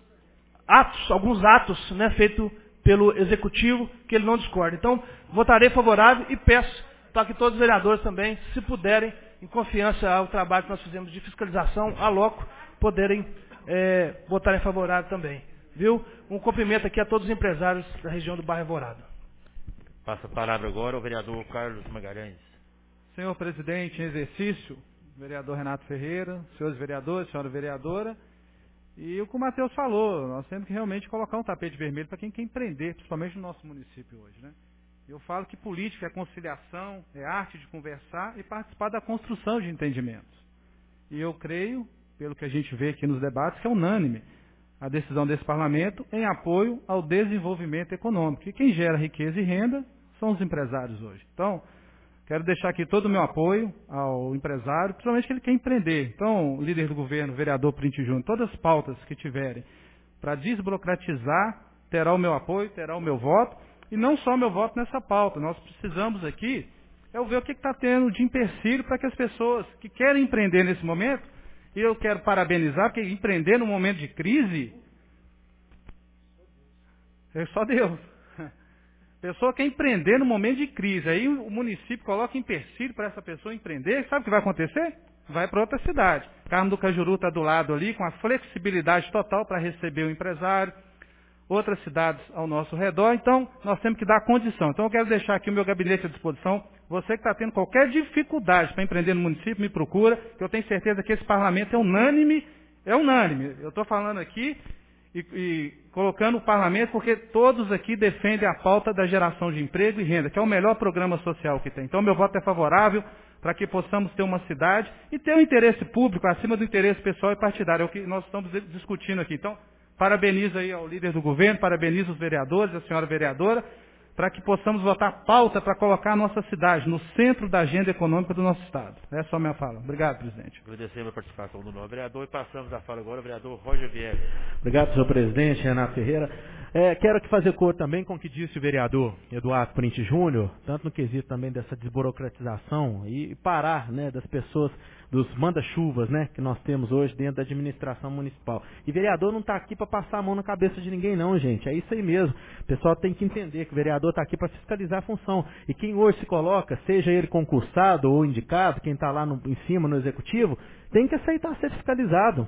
atos, alguns atos, né, feitos pelo executivo, que ele não discorda. Então, votarei favorável e peço para que todos os vereadores também, se puderem, em confiança ao trabalho que nós fizemos de fiscalização, a loco, poderem é, votarem favorável também. Viu? Um cumprimento aqui a todos os empresários da região do bairro Alvorada. Passa a palavra agora ao vereador Carlos Magalhães. Senhor presidente em exercício, vereador Renato Ferreira, senhores vereadores, senhora vereadora, e o que o Matheus falou, nós temos que realmente colocar um tapete vermelho para quem quer empreender, principalmente no nosso município hoje, né? Eu falo que política é conciliação, é arte de conversar e participar da construção de entendimentos. E eu creio, pelo que a gente vê aqui nos debates, que é unânime a decisão desse parlamento em apoio ao desenvolvimento econômico. E quem gera riqueza e renda são os empresários hoje. Então, quero deixar aqui todo o meu apoio ao empresário, principalmente que ele quer empreender. Então, líder do governo, vereador Pinti Júnior, todas as pautas que tiverem para desburocratizar, terá o meu apoio, terá o meu voto. E não só o meu voto nessa pauta. Nós precisamos aqui é ver o que está tendo de empecilho para que as pessoas que querem empreender nesse momento, e eu quero parabenizar, porque empreender num momento de crise é só Deus. A pessoa quer empreender no momento de crise, aí o município coloca empecilho para essa pessoa empreender, sabe o que vai acontecer? Vai para outra cidade. Carmo do Cajuru está do lado ali, com a flexibilidade total para receber o empresário, outras cidades ao nosso redor, então nós temos que dar condição. Então eu quero deixar aqui o meu gabinete à disposição. Você que está tendo qualquer dificuldade para empreender no município, me procura, que eu tenho certeza que esse parlamento é unânime, é unânime. Eu estou falando aqui e, e colocando o parlamento porque todos aqui defendem a pauta da geração de emprego e renda, que é o melhor programa social que tem. Então meu voto é favorável para que possamos ter uma cidade e ter um interesse público acima do interesse pessoal e partidário. É o que nós estamos discutindo aqui. Então, parabenizo aí ao líder do governo, parabenizo os vereadores, a senhora vereadora, para que possamos votar pauta para colocar a nossa cidade no centro da agenda econômica do nosso Estado. Essa é só a minha fala. Obrigado, presidente. Agradecemos a participação do novo vereador e passamos a fala agora ao vereador Roger Viegas. Obrigado, senhor presidente, Renato Ferreira. É, quero aqui fazer cor também com o que disse o vereador Eduardo Pinti Júnior, tanto no quesito também dessa desburocratização e parar, né, das pessoas, dos manda-chuvas, né, que nós temos hoje dentro da administração municipal. E vereador não está aqui para passar a mão na cabeça de ninguém não, gente. É isso aí mesmo. O pessoal tem que entender que o vereador está aqui para fiscalizar a função. E quem hoje se coloca, seja ele concursado ou indicado, quem está lá no, em cima no executivo, tem que aceitar ser fiscalizado.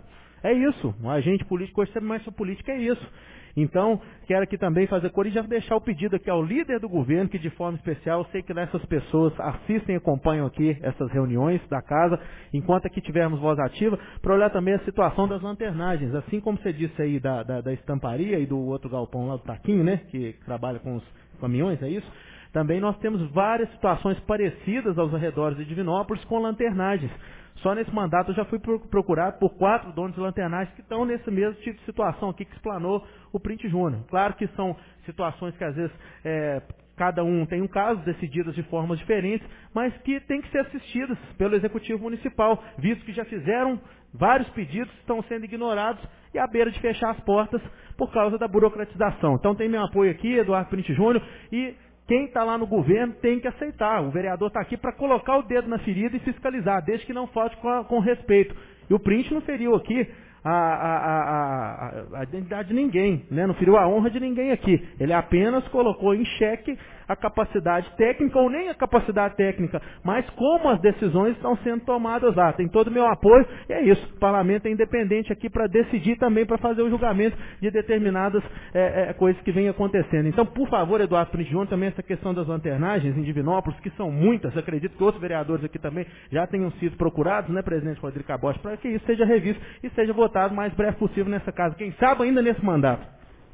É isso. Um agente político hoje sabe mais sobre política, é isso. Então, quero aqui também fazer cor e já deixar o pedido aqui ao líder do governo, que de forma especial, eu sei que essas pessoas assistem e acompanham aqui essas reuniões da casa, enquanto aqui tivermos voz ativa, para olhar também a situação das lanternagens. Assim como você disse aí da, da, da estamparia e do outro galpão lá do Taquinho, né, que trabalha com os caminhões, é isso? Também nós temos várias situações parecidas aos arredores de Divinópolis com lanternagens. Só nesse mandato eu já fui procurado por quatro donos de lanternagens que estão nesse mesmo tipo de situação aqui que explanou o Print Júnior. Claro que são situações que às vezes é, cada um tem um caso, decididas de formas diferentes, mas que tem que ser assistidas pelo Executivo Municipal, visto que já fizeram vários pedidos que estão sendo ignorados e à beira de fechar as portas por causa da burocratização. Então tem meu apoio aqui, Eduardo Print Júnior, e quem está lá no governo tem que aceitar. O vereador está aqui para colocar o dedo na ferida e fiscalizar, desde que não falte com, a, com respeito. E o Print não feriu aqui a, a, a, a, a identidade de ninguém, né? Não feriu a honra de ninguém aqui. Ele apenas colocou em xeque a capacidade técnica, ou nem a capacidade técnica, mas como as decisões estão sendo tomadas lá. Tem todo o meu apoio, e é isso. O parlamento é independente aqui para decidir também, para fazer o julgamento de determinadas é, é, coisas que vêm acontecendo. Então, por favor, Eduardo Print Júnior, também essa questão das lanternagens em Divinópolis, que são muitas, acredito que outros vereadores aqui também já tenham sido procurados, né, presidente Rodrigo Caboche, para que isso seja revisto e seja votado o mais breve possível nessa casa. Quem sabe ainda nesse mandato.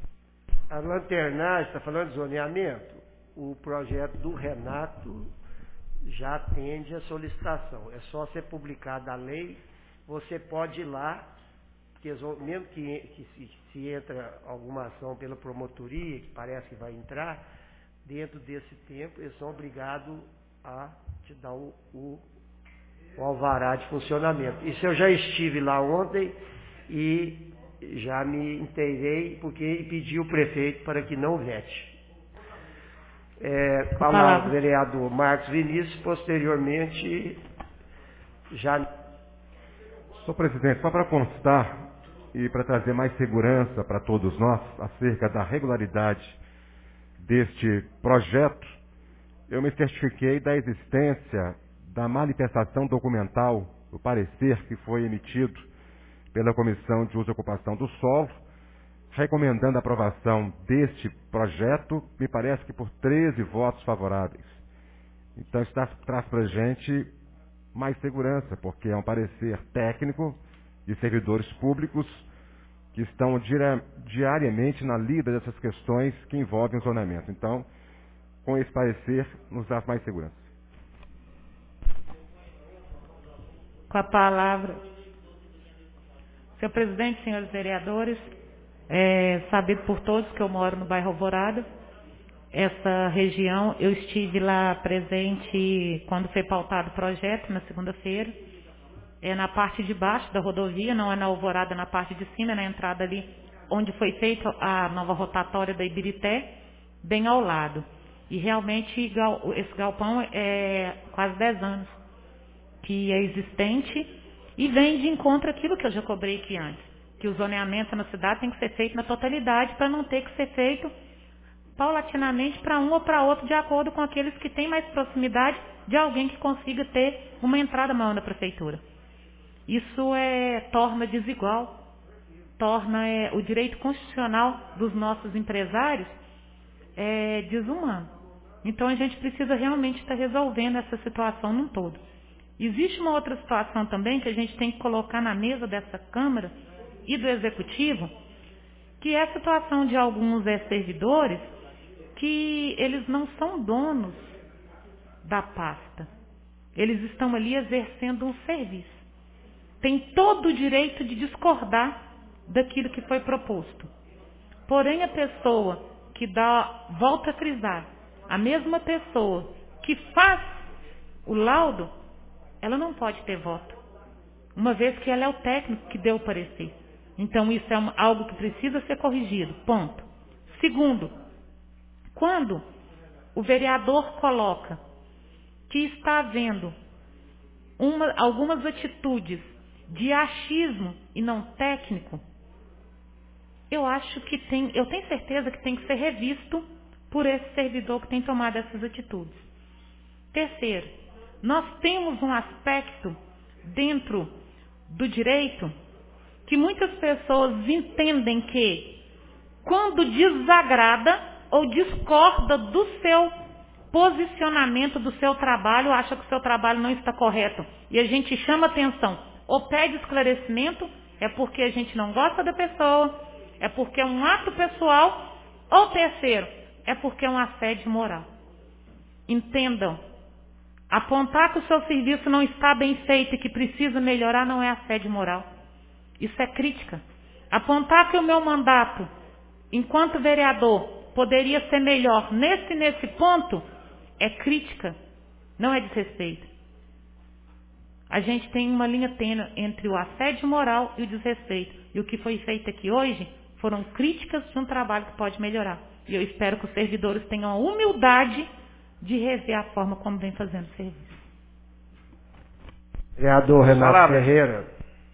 A lanternagem, está falando de zoneamento? O projeto do Renato já atende a solicitação. É só ser publicada a lei, você pode ir lá, porque mesmo que, que se, se entra alguma ação pela promotoria, que parece que vai entrar, dentro desse tempo eles são obrigados a te dar o, o, o alvará de funcionamento. Isso eu já estive lá ontem e já me inteirei, porque pedi o prefeito para que não vete. É, palavra do vereador Marcos Vinícius, posteriormente já... Senhor presidente, só para constar e para trazer mais segurança para todos nós acerca da regularidade deste projeto, eu me certifiquei da existência da manifestação documental, do parecer que foi emitido pela Comissão de Uso e Ocupação do Solo, recomendando a aprovação deste projeto, me parece que por treze votos favoráveis. Então, isso traz para a gente mais segurança, porque é um parecer técnico de servidores públicos que estão diariamente na lida dessas questões que envolvem o zoneamento. Então, com esse parecer, nos dá mais segurança. Com a palavra. Senhor presidente, senhores vereadores, é sabido por todos que eu moro no bairro Alvorada. Essa região, eu estive lá presente quando foi pautado o projeto, na segunda-feira. É na parte de baixo da rodovia, não é na Alvorada, na parte de cima, na entrada ali, onde foi feita a nova rotatória da Ibirité, bem ao lado. E realmente esse galpão é quase dez anos que é existente e vem de encontro àquilo que eu já cobrei aqui antes, que o zoneamento na cidade tem que ser feito na totalidade para não ter que ser feito paulatinamente para um ou para outro, de acordo com aqueles que têm mais proximidade de alguém que consiga ter uma entrada maior na prefeitura. Isso é, torna desigual, torna é, o direito constitucional dos nossos empresários é, desumano. Então a gente precisa realmente estar resolvendo essa situação num todo. Existe uma outra situação também que a gente tem que colocar na mesa dessa Câmara e do Executivo, que é a situação de alguns servidores que eles não são donos da pasta. Eles estão ali exercendo um serviço. Tem todo o direito de discordar daquilo que foi proposto. Porém, a pessoa que dá, volta a frisar, a mesma pessoa que faz o laudo, ela não pode ter voto, uma vez que ela é o técnico que deu o parecer. Então, isso é uma, algo que precisa ser corrigido, ponto. Segundo, quando o vereador coloca que está havendo uma, algumas atitudes de achismo e não técnico, eu acho que tem, eu tenho certeza que tem que ser revisto por esse servidor que tem tomado essas atitudes. Terceiro, nós temos um aspecto dentro do direito que muitas pessoas entendem que quando desagrada ou discorda do seu posicionamento, do seu trabalho, acha que o seu trabalho não está correto, e a gente chama atenção ou pede esclarecimento, é porque a gente não gosta da pessoa, é porque é um ato pessoal, ou terceiro, é porque é um assédio moral. Entendam, apontar que o seu serviço não está bem feito e que precisa melhorar não é assédio moral. Isso é crítica. Apontar que o meu mandato, enquanto vereador, poderia ser melhor nesse nesse ponto, é crítica, não é desrespeito. A gente tem uma linha tênue entre o assédio moral e o desrespeito. E o que foi feito aqui hoje foram críticas de um trabalho que pode melhorar. E eu espero que os servidores tenham a humildade de rever a forma como vem fazendo o serviço. Vereador Renato Palavra. Ferreira.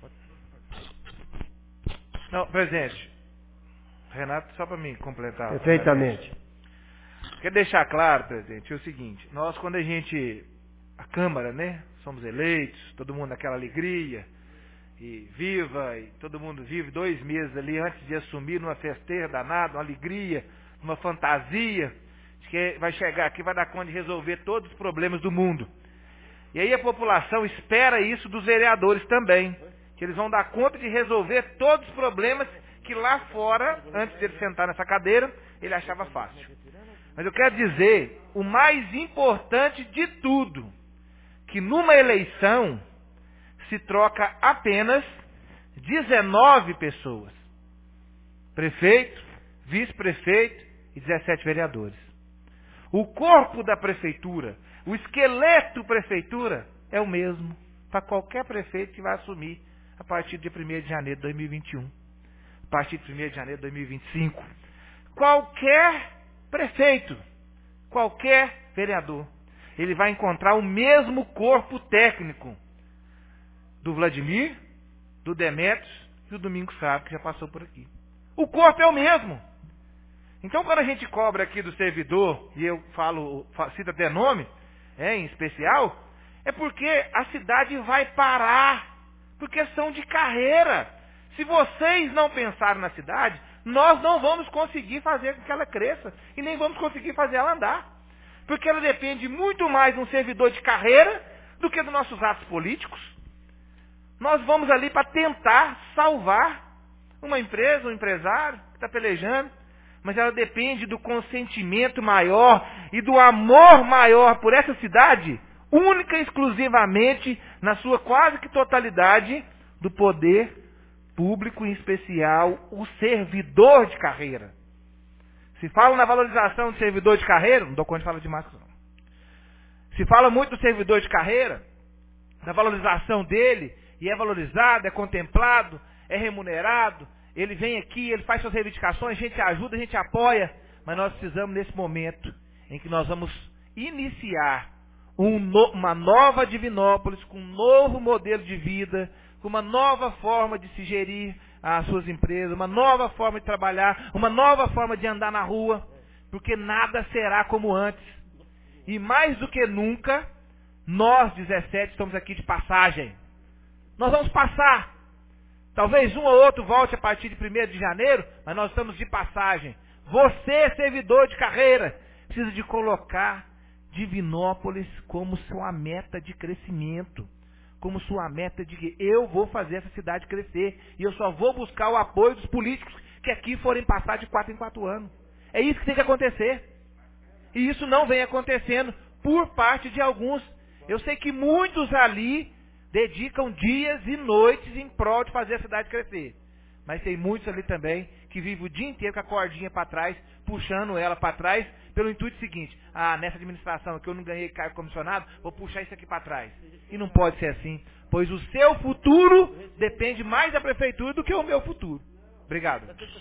Não, presidente. Renato, só para mim completar. Perfeitamente. Quero deixar claro, presidente, é o seguinte. Nós, quando a gente, a Câmara, né, somos eleitos, todo mundo naquela alegria, e viva, e todo mundo vive dois meses ali antes de assumir numa festeira danada, uma alegria, uma fantasia, de que vai chegar aqui, vai dar conta de resolver todos os problemas do mundo. E aí a população espera isso dos vereadores também, que eles vão dar conta de resolver todos os problemas que lá fora, antes de ele sentar nessa cadeira, ele achava fácil. Mas eu quero dizer, o mais importante de tudo, que numa eleição se troca apenas dezenove pessoas. Prefeito, vice-prefeito e dezessete vereadores. O corpo da prefeitura, o esqueleto prefeitura é o mesmo para qualquer prefeito que vai assumir a partir de primeiro de janeiro de dois mil e vinte e um. A partir de primeiro de janeiro de dois mil e vinte e cinco. Qualquer prefeito, qualquer vereador, ele vai encontrar o mesmo corpo técnico do Vladimir, do Demetrios e do Domingos Sávio, que já passou por aqui. O corpo é o mesmo. Então, quando a gente cobra aqui do servidor, e eu falo, cito até nome, é, em especial, é porque a cidade vai parar, por questão de carreira. Se vocês não pensarem na cidade, nós não vamos conseguir fazer com que ela cresça, e nem vamos conseguir fazer ela andar. Porque ela depende muito mais de um servidor de carreira do que dos nossos atos políticos. Nós vamos ali para tentar salvar uma empresa, um empresário que está pelejando, mas ela depende do consentimento maior e do amor maior por essa cidade, única e exclusivamente, na sua quase que totalidade, do poder público, em especial o servidor de carreira. Se fala na valorização do servidor de carreira, não dou conta de falar de máscara não. Se fala muito do servidor de carreira, da valorização dele, e é valorizado, é contemplado, é remunerado, ele vem aqui, ele faz suas reivindicações, a gente ajuda, a gente apoia, mas nós precisamos nesse momento em que nós vamos iniciar um no, uma nova Divinópolis, com um novo modelo de vida, com uma nova forma de se gerir as suas empresas, uma nova forma de trabalhar, uma nova forma de andar na rua, porque nada será como antes. E mais do que nunca, nós, dezessete, estamos aqui de passagem. Nós vamos passar. Talvez um ou outro volte a partir de primeiro de janeiro, mas nós estamos de passagem. Você, servidor de carreira, precisa de colocar Divinópolis como sua meta de crescimento. Como sua meta de que eu vou fazer essa cidade crescer. E eu só vou buscar o apoio dos políticos que aqui forem passar de quatro em quatro anos. É isso que tem que acontecer. E isso não vem acontecendo por parte de alguns. Eu sei que muitos ali dedicam dias e noites em prol de fazer a cidade crescer. Mas tem muitos ali também que vivem o dia inteiro com a cordinha para trás, puxando ela para trás, pelo intuito seguinte: ah, nessa administração que eu não ganhei cargo comissionado, vou puxar isso aqui para trás. E não pode ser assim, pois o seu futuro depende mais da prefeitura do que o meu futuro. Obrigado.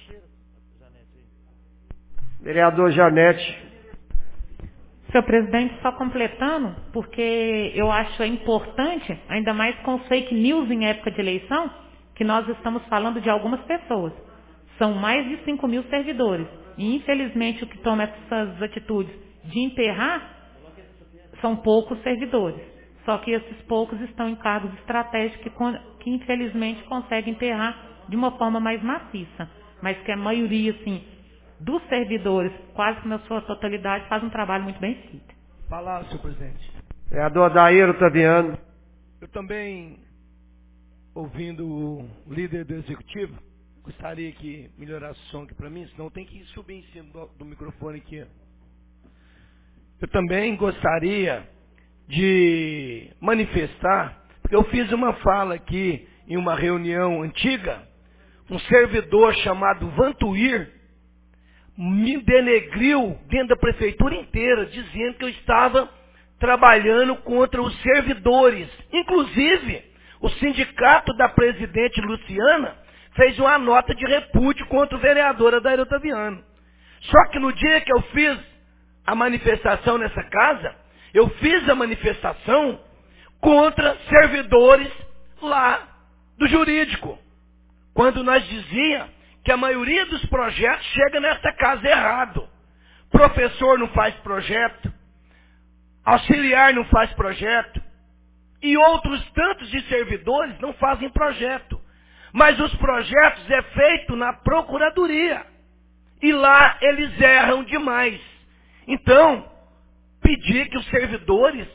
Vereador Janete. Senhor presidente, só completando, porque eu acho importante, ainda mais com fake news em época de eleição, que nós estamos falando de algumas pessoas. São mais de cinco mil servidores. E, infelizmente, o que toma essas atitudes de emperrar são poucos servidores. Só que esses poucos estão em cargos estratégicos que, que infelizmente, conseguem emperrar de uma forma mais maciça, mas que a maioria, assim, dos servidores, quase que na sua totalidade, faz um trabalho muito bem feito. Falar, senhor presidente. Vereador Adair Otaviano. Eu também, ouvindo o líder do executivo, gostaria que melhorasse o som aqui para mim, senão tem que subir em cima do, do microfone aqui. Eu também gostaria de manifestar, porque eu fiz uma fala aqui em uma reunião antiga, um servidor chamado Vantuir me denegriu dentro da prefeitura inteira, dizendo que eu estava trabalhando contra os servidores. Inclusive, o sindicato da presidente Luciana fez uma nota de repúdio contra o vereador Adair Otaviano. Só que no dia que eu fiz a manifestação nessa casa, eu fiz a manifestação contra servidores lá do jurídico. Quando nós dizia que a maioria dos projetos chega nessa casa errado. Professor não faz projeto, auxiliar não faz projeto, e outros tantos de servidores não fazem projeto. Mas os projetos é feito na procuradoria. E lá eles erram demais. Então, pedir que os servidores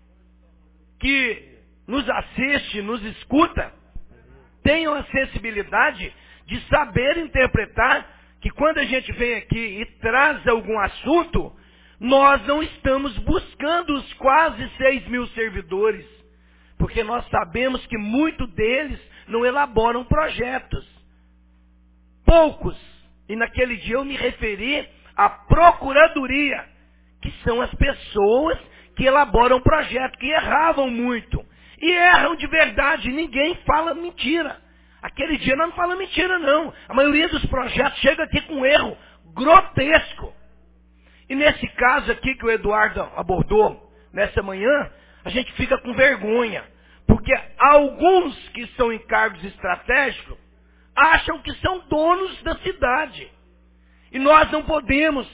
que nos assistem, nos escuta, tenham a sensibilidade de saber interpretar que quando a gente vem aqui e traz algum assunto, nós não estamos buscando os quase seis mil servidores, porque nós sabemos que muitos deles não elaboram projetos. Poucos. E naquele dia eu me referi à procuradoria, que são as pessoas que elaboram projetos, que erravam muito. E erram de verdade, ninguém fala mentira. Aquele dia nós não falamos mentira, não. A maioria dos projetos chega aqui com erro grotesco. E nesse caso aqui que o Eduardo abordou, nessa manhã, a gente fica com vergonha. Porque alguns que estão em cargos estratégicos acham que são donos da cidade. E nós não podemos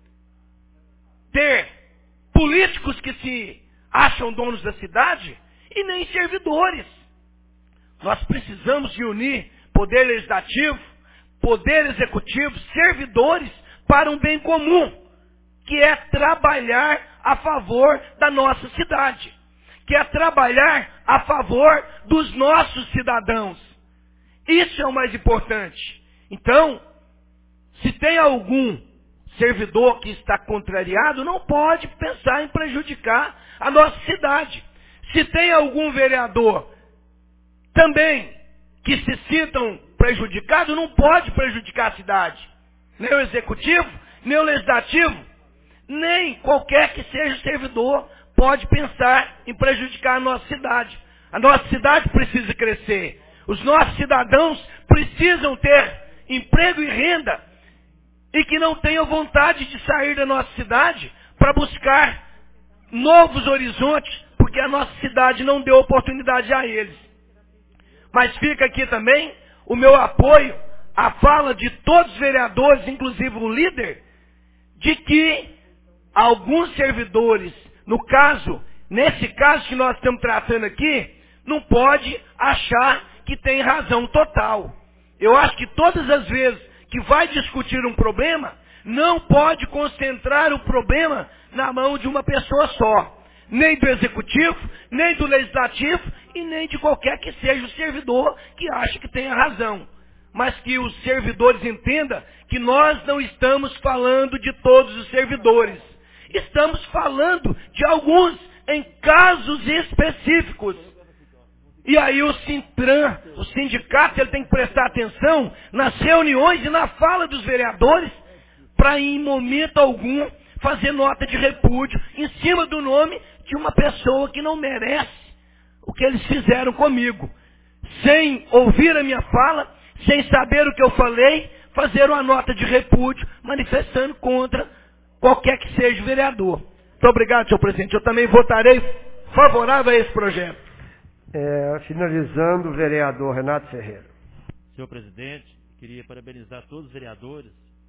ter políticos que se acham donos da cidade e nem servidores. Nós precisamos de unir poder legislativo, poder executivo, servidores para um bem comum, que é trabalhar a favor da nossa cidade, que é trabalhar a favor dos nossos cidadãos. Isso é o mais importante. Então, se tem algum servidor que está contrariado, não pode pensar em prejudicar a nossa cidade. Se tem algum vereador também que se sintam prejudicados, não pode prejudicar a cidade. Nem o executivo, nem o legislativo, nem qualquer que seja o servidor pode pensar em prejudicar a nossa cidade. A nossa cidade precisa crescer. Os nossos cidadãos precisam ter emprego e renda e que não tenham vontade de sair da nossa cidade para buscar novos horizontes, porque a nossa cidade não deu oportunidade a eles. Mas fica aqui também o meu apoio à fala de todos os vereadores, inclusive o líder, de que alguns servidores, no caso, nesse caso que nós estamos tratando aqui, não pode achar que tem razão total. Eu acho que todas as vezes que vai discutir um problema, não pode concentrar o problema na mão de uma pessoa só. Nem do executivo, nem do legislativo e nem de qualquer que seja o servidor que acha que tenha razão. Mas que os servidores entendam que nós não estamos falando de todos os servidores. Estamos falando de alguns em casos específicos. E aí o Sintran, o sindicato, ele tem que prestar atenção nas reuniões e na fala dos vereadores para em momento algum fazer nota de repúdio em cima do nome de uma pessoa que não merece o que eles fizeram comigo. Sem ouvir a minha fala, sem saber o que eu falei, fazer uma nota de repúdio manifestando contra qualquer que seja o vereador. Muito obrigado, senhor presidente. Eu também votarei favorável a esse projeto. É, finalizando, o vereador Renato Ferreira. Senhor presidente, queria parabenizar todos os vereadores,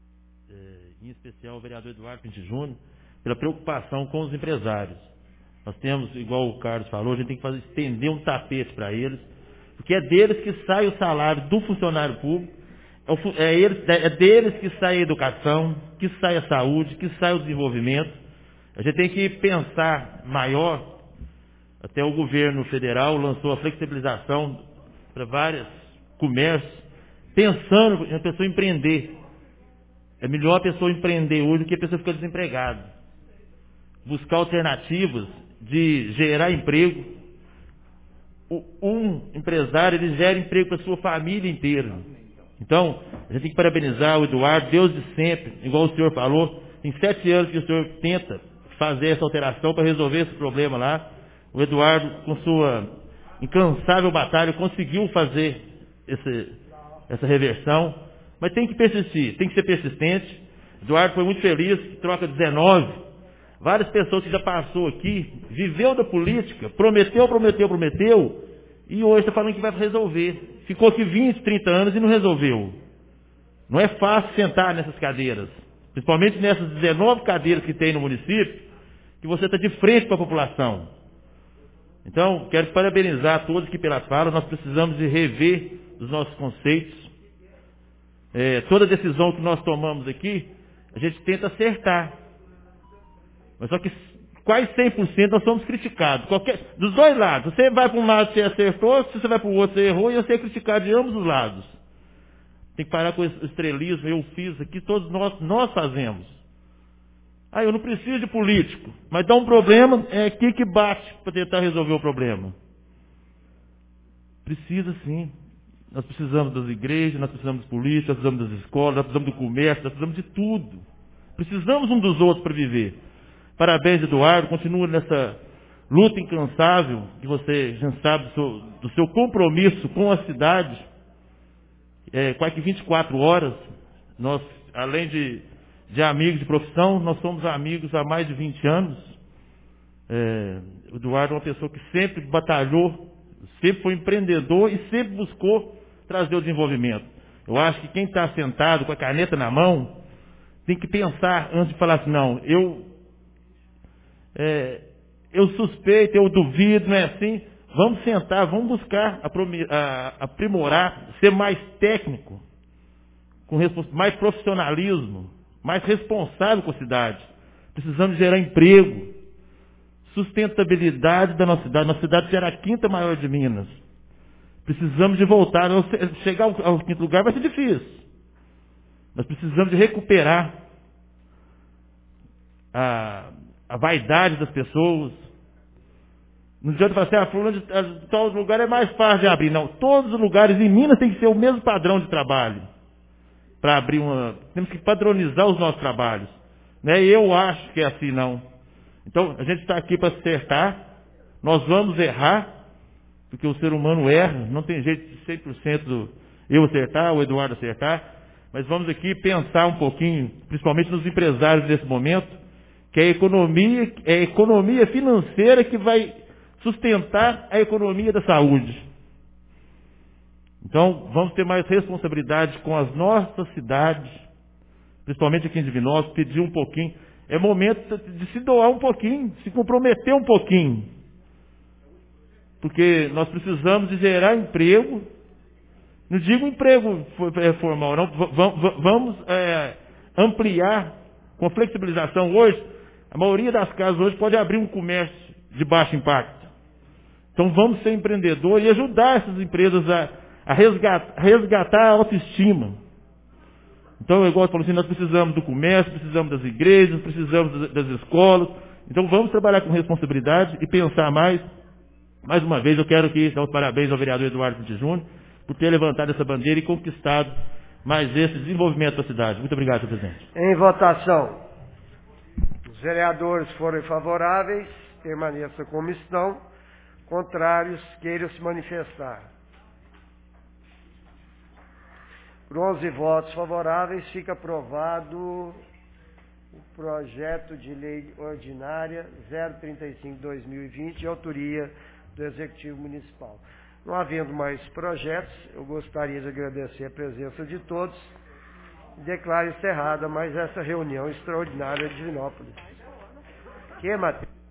em especial o vereador Eduardo Pinti Júnior, pela preocupação com os empresários. Nós temos, igual o Carlos falou, a gente tem que fazer, estender um tapete para eles, Porque é deles que sai o salário do funcionário público, é, eles, é deles que sai a educação, que sai a saúde, que sai o desenvolvimento. A gente tem que pensar maior. Até o governo federal lançou a flexibilização para vários comércios, pensando em a pessoa empreender. É melhor a pessoa empreender hoje do que a pessoa ficar desempregada. Buscar alternativas de gerar emprego. Um empresário, ele gera emprego para a sua família inteira. Então, a gente tem que parabenizar o Eduardo, Deus de sempre, igual o senhor falou, tem sete anos que o senhor tenta fazer essa alteração para resolver esse problema lá. O Eduardo, com sua incansável batalha, conseguiu fazer esse, essa reversão, mas tem que persistir, tem que ser persistente. O Eduardo foi muito feliz, troca dezenove. Várias pessoas que já passou aqui, viveu da política, prometeu, prometeu, prometeu, e hoje está falando que vai resolver. Ficou aqui vinte, trinta anos e não resolveu. Não é fácil sentar nessas cadeiras, principalmente nessas dezenove cadeiras que tem no município, que você está de frente para a população. Então, quero parabenizar todos aqui pela fala. Nós precisamos de rever os nossos conceitos. É, toda decisão que nós tomamos aqui, a gente tenta acertar. Mas só que quase cem por cento nós somos criticados. Qualquer, dos dois lados. Você vai para um lado, você acertou. Se você vai para o outro, você errou. E você é criticado de ambos os lados. Tem que parar com o estrelismo. Eu fiz aqui, todos nós, nós fazemos. Ah, eu não preciso de político. Mas dá um problema, é aqui que bate para tentar resolver o problema. Precisa sim. Nós precisamos das igrejas, nós precisamos dos políticos, nós precisamos das escolas, nós precisamos do comércio, nós precisamos de tudo. Precisamos um dos outros para viver. Parabéns, Eduardo. Continua nessa luta incansável, que você já sabe do seu, do seu compromisso com a cidade. É, quase que vinte e quatro horas. Nós, além de, de amigos de profissão, nós somos amigos há mais de vinte anos. É, o Eduardo é uma pessoa que sempre batalhou, sempre foi empreendedor e sempre buscou trazer o desenvolvimento. Eu acho que quem está sentado com a caneta na mão tem que pensar antes de falar assim, não, eu, é, eu suspeito, eu duvido, não é assim? Vamos sentar, vamos buscar aprimorar, ser mais técnico, com mais profissionalismo, mais responsável com a cidade. Precisamos gerar emprego, sustentabilidade da nossa cidade. Nossa cidade será a quinta maior de Minas. Precisamos de voltar. Chegar ao quinto lugar vai ser difícil. Nós precisamos de recuperar a, a vaidade das pessoas. Não adianta falar assim, ah, fulano de tal lugar é mais fácil de abrir. Não, todos os lugares em Minas tem que ser o mesmo padrão de trabalho. Para abrir uma... Temos que padronizar os nossos trabalhos. Né? Eu acho que é assim, não. Então, a gente está aqui para acertar. Nós vamos errar, porque o ser humano erra. Não tem jeito de cem por cento eu acertar, o Eduardo acertar. Mas vamos aqui pensar um pouquinho, principalmente nos empresários nesse momento, que a economia, é a economia financeira que vai sustentar a economia da saúde. Então, vamos ter mais responsabilidade com as nossas cidades, principalmente aqui em Divinópolis, pedir um pouquinho. É momento de se doar um pouquinho, se comprometer um pouquinho. Porque nós precisamos de gerar emprego. Não digo emprego formal, não. Vamos é, ampliar com a flexibilização. Hoje, a maioria das casas hoje pode abrir um comércio de baixo impacto. Então vamos ser empreendedores e ajudar essas empresas a, a resgatar, resgatar a autoestima. Então, igual eu falei assim, nós precisamos do comércio, precisamos das igrejas, precisamos das escolas. Então, vamos trabalhar com responsabilidade e pensar mais. Mais uma vez, eu quero aqui dar os parabéns ao vereador Eduardo Pinti Júnior por ter levantado essa bandeira e conquistado mais esse desenvolvimento da cidade. Muito obrigado, senhor presidente. Em votação. Os vereadores forem favoráveis, permaneçam como estão. Contrários, queiram se manifestar. Por onze votos favoráveis, fica aprovado o projeto de lei ordinária zero trinta e cinco barra dois mil e vinte, de autoria do Executivo Municipal. Não havendo mais projetos, eu gostaria de agradecer a presença de todos e declaro encerrada mais essa reunião extraordinária de Divinópolis. Que, Matheus?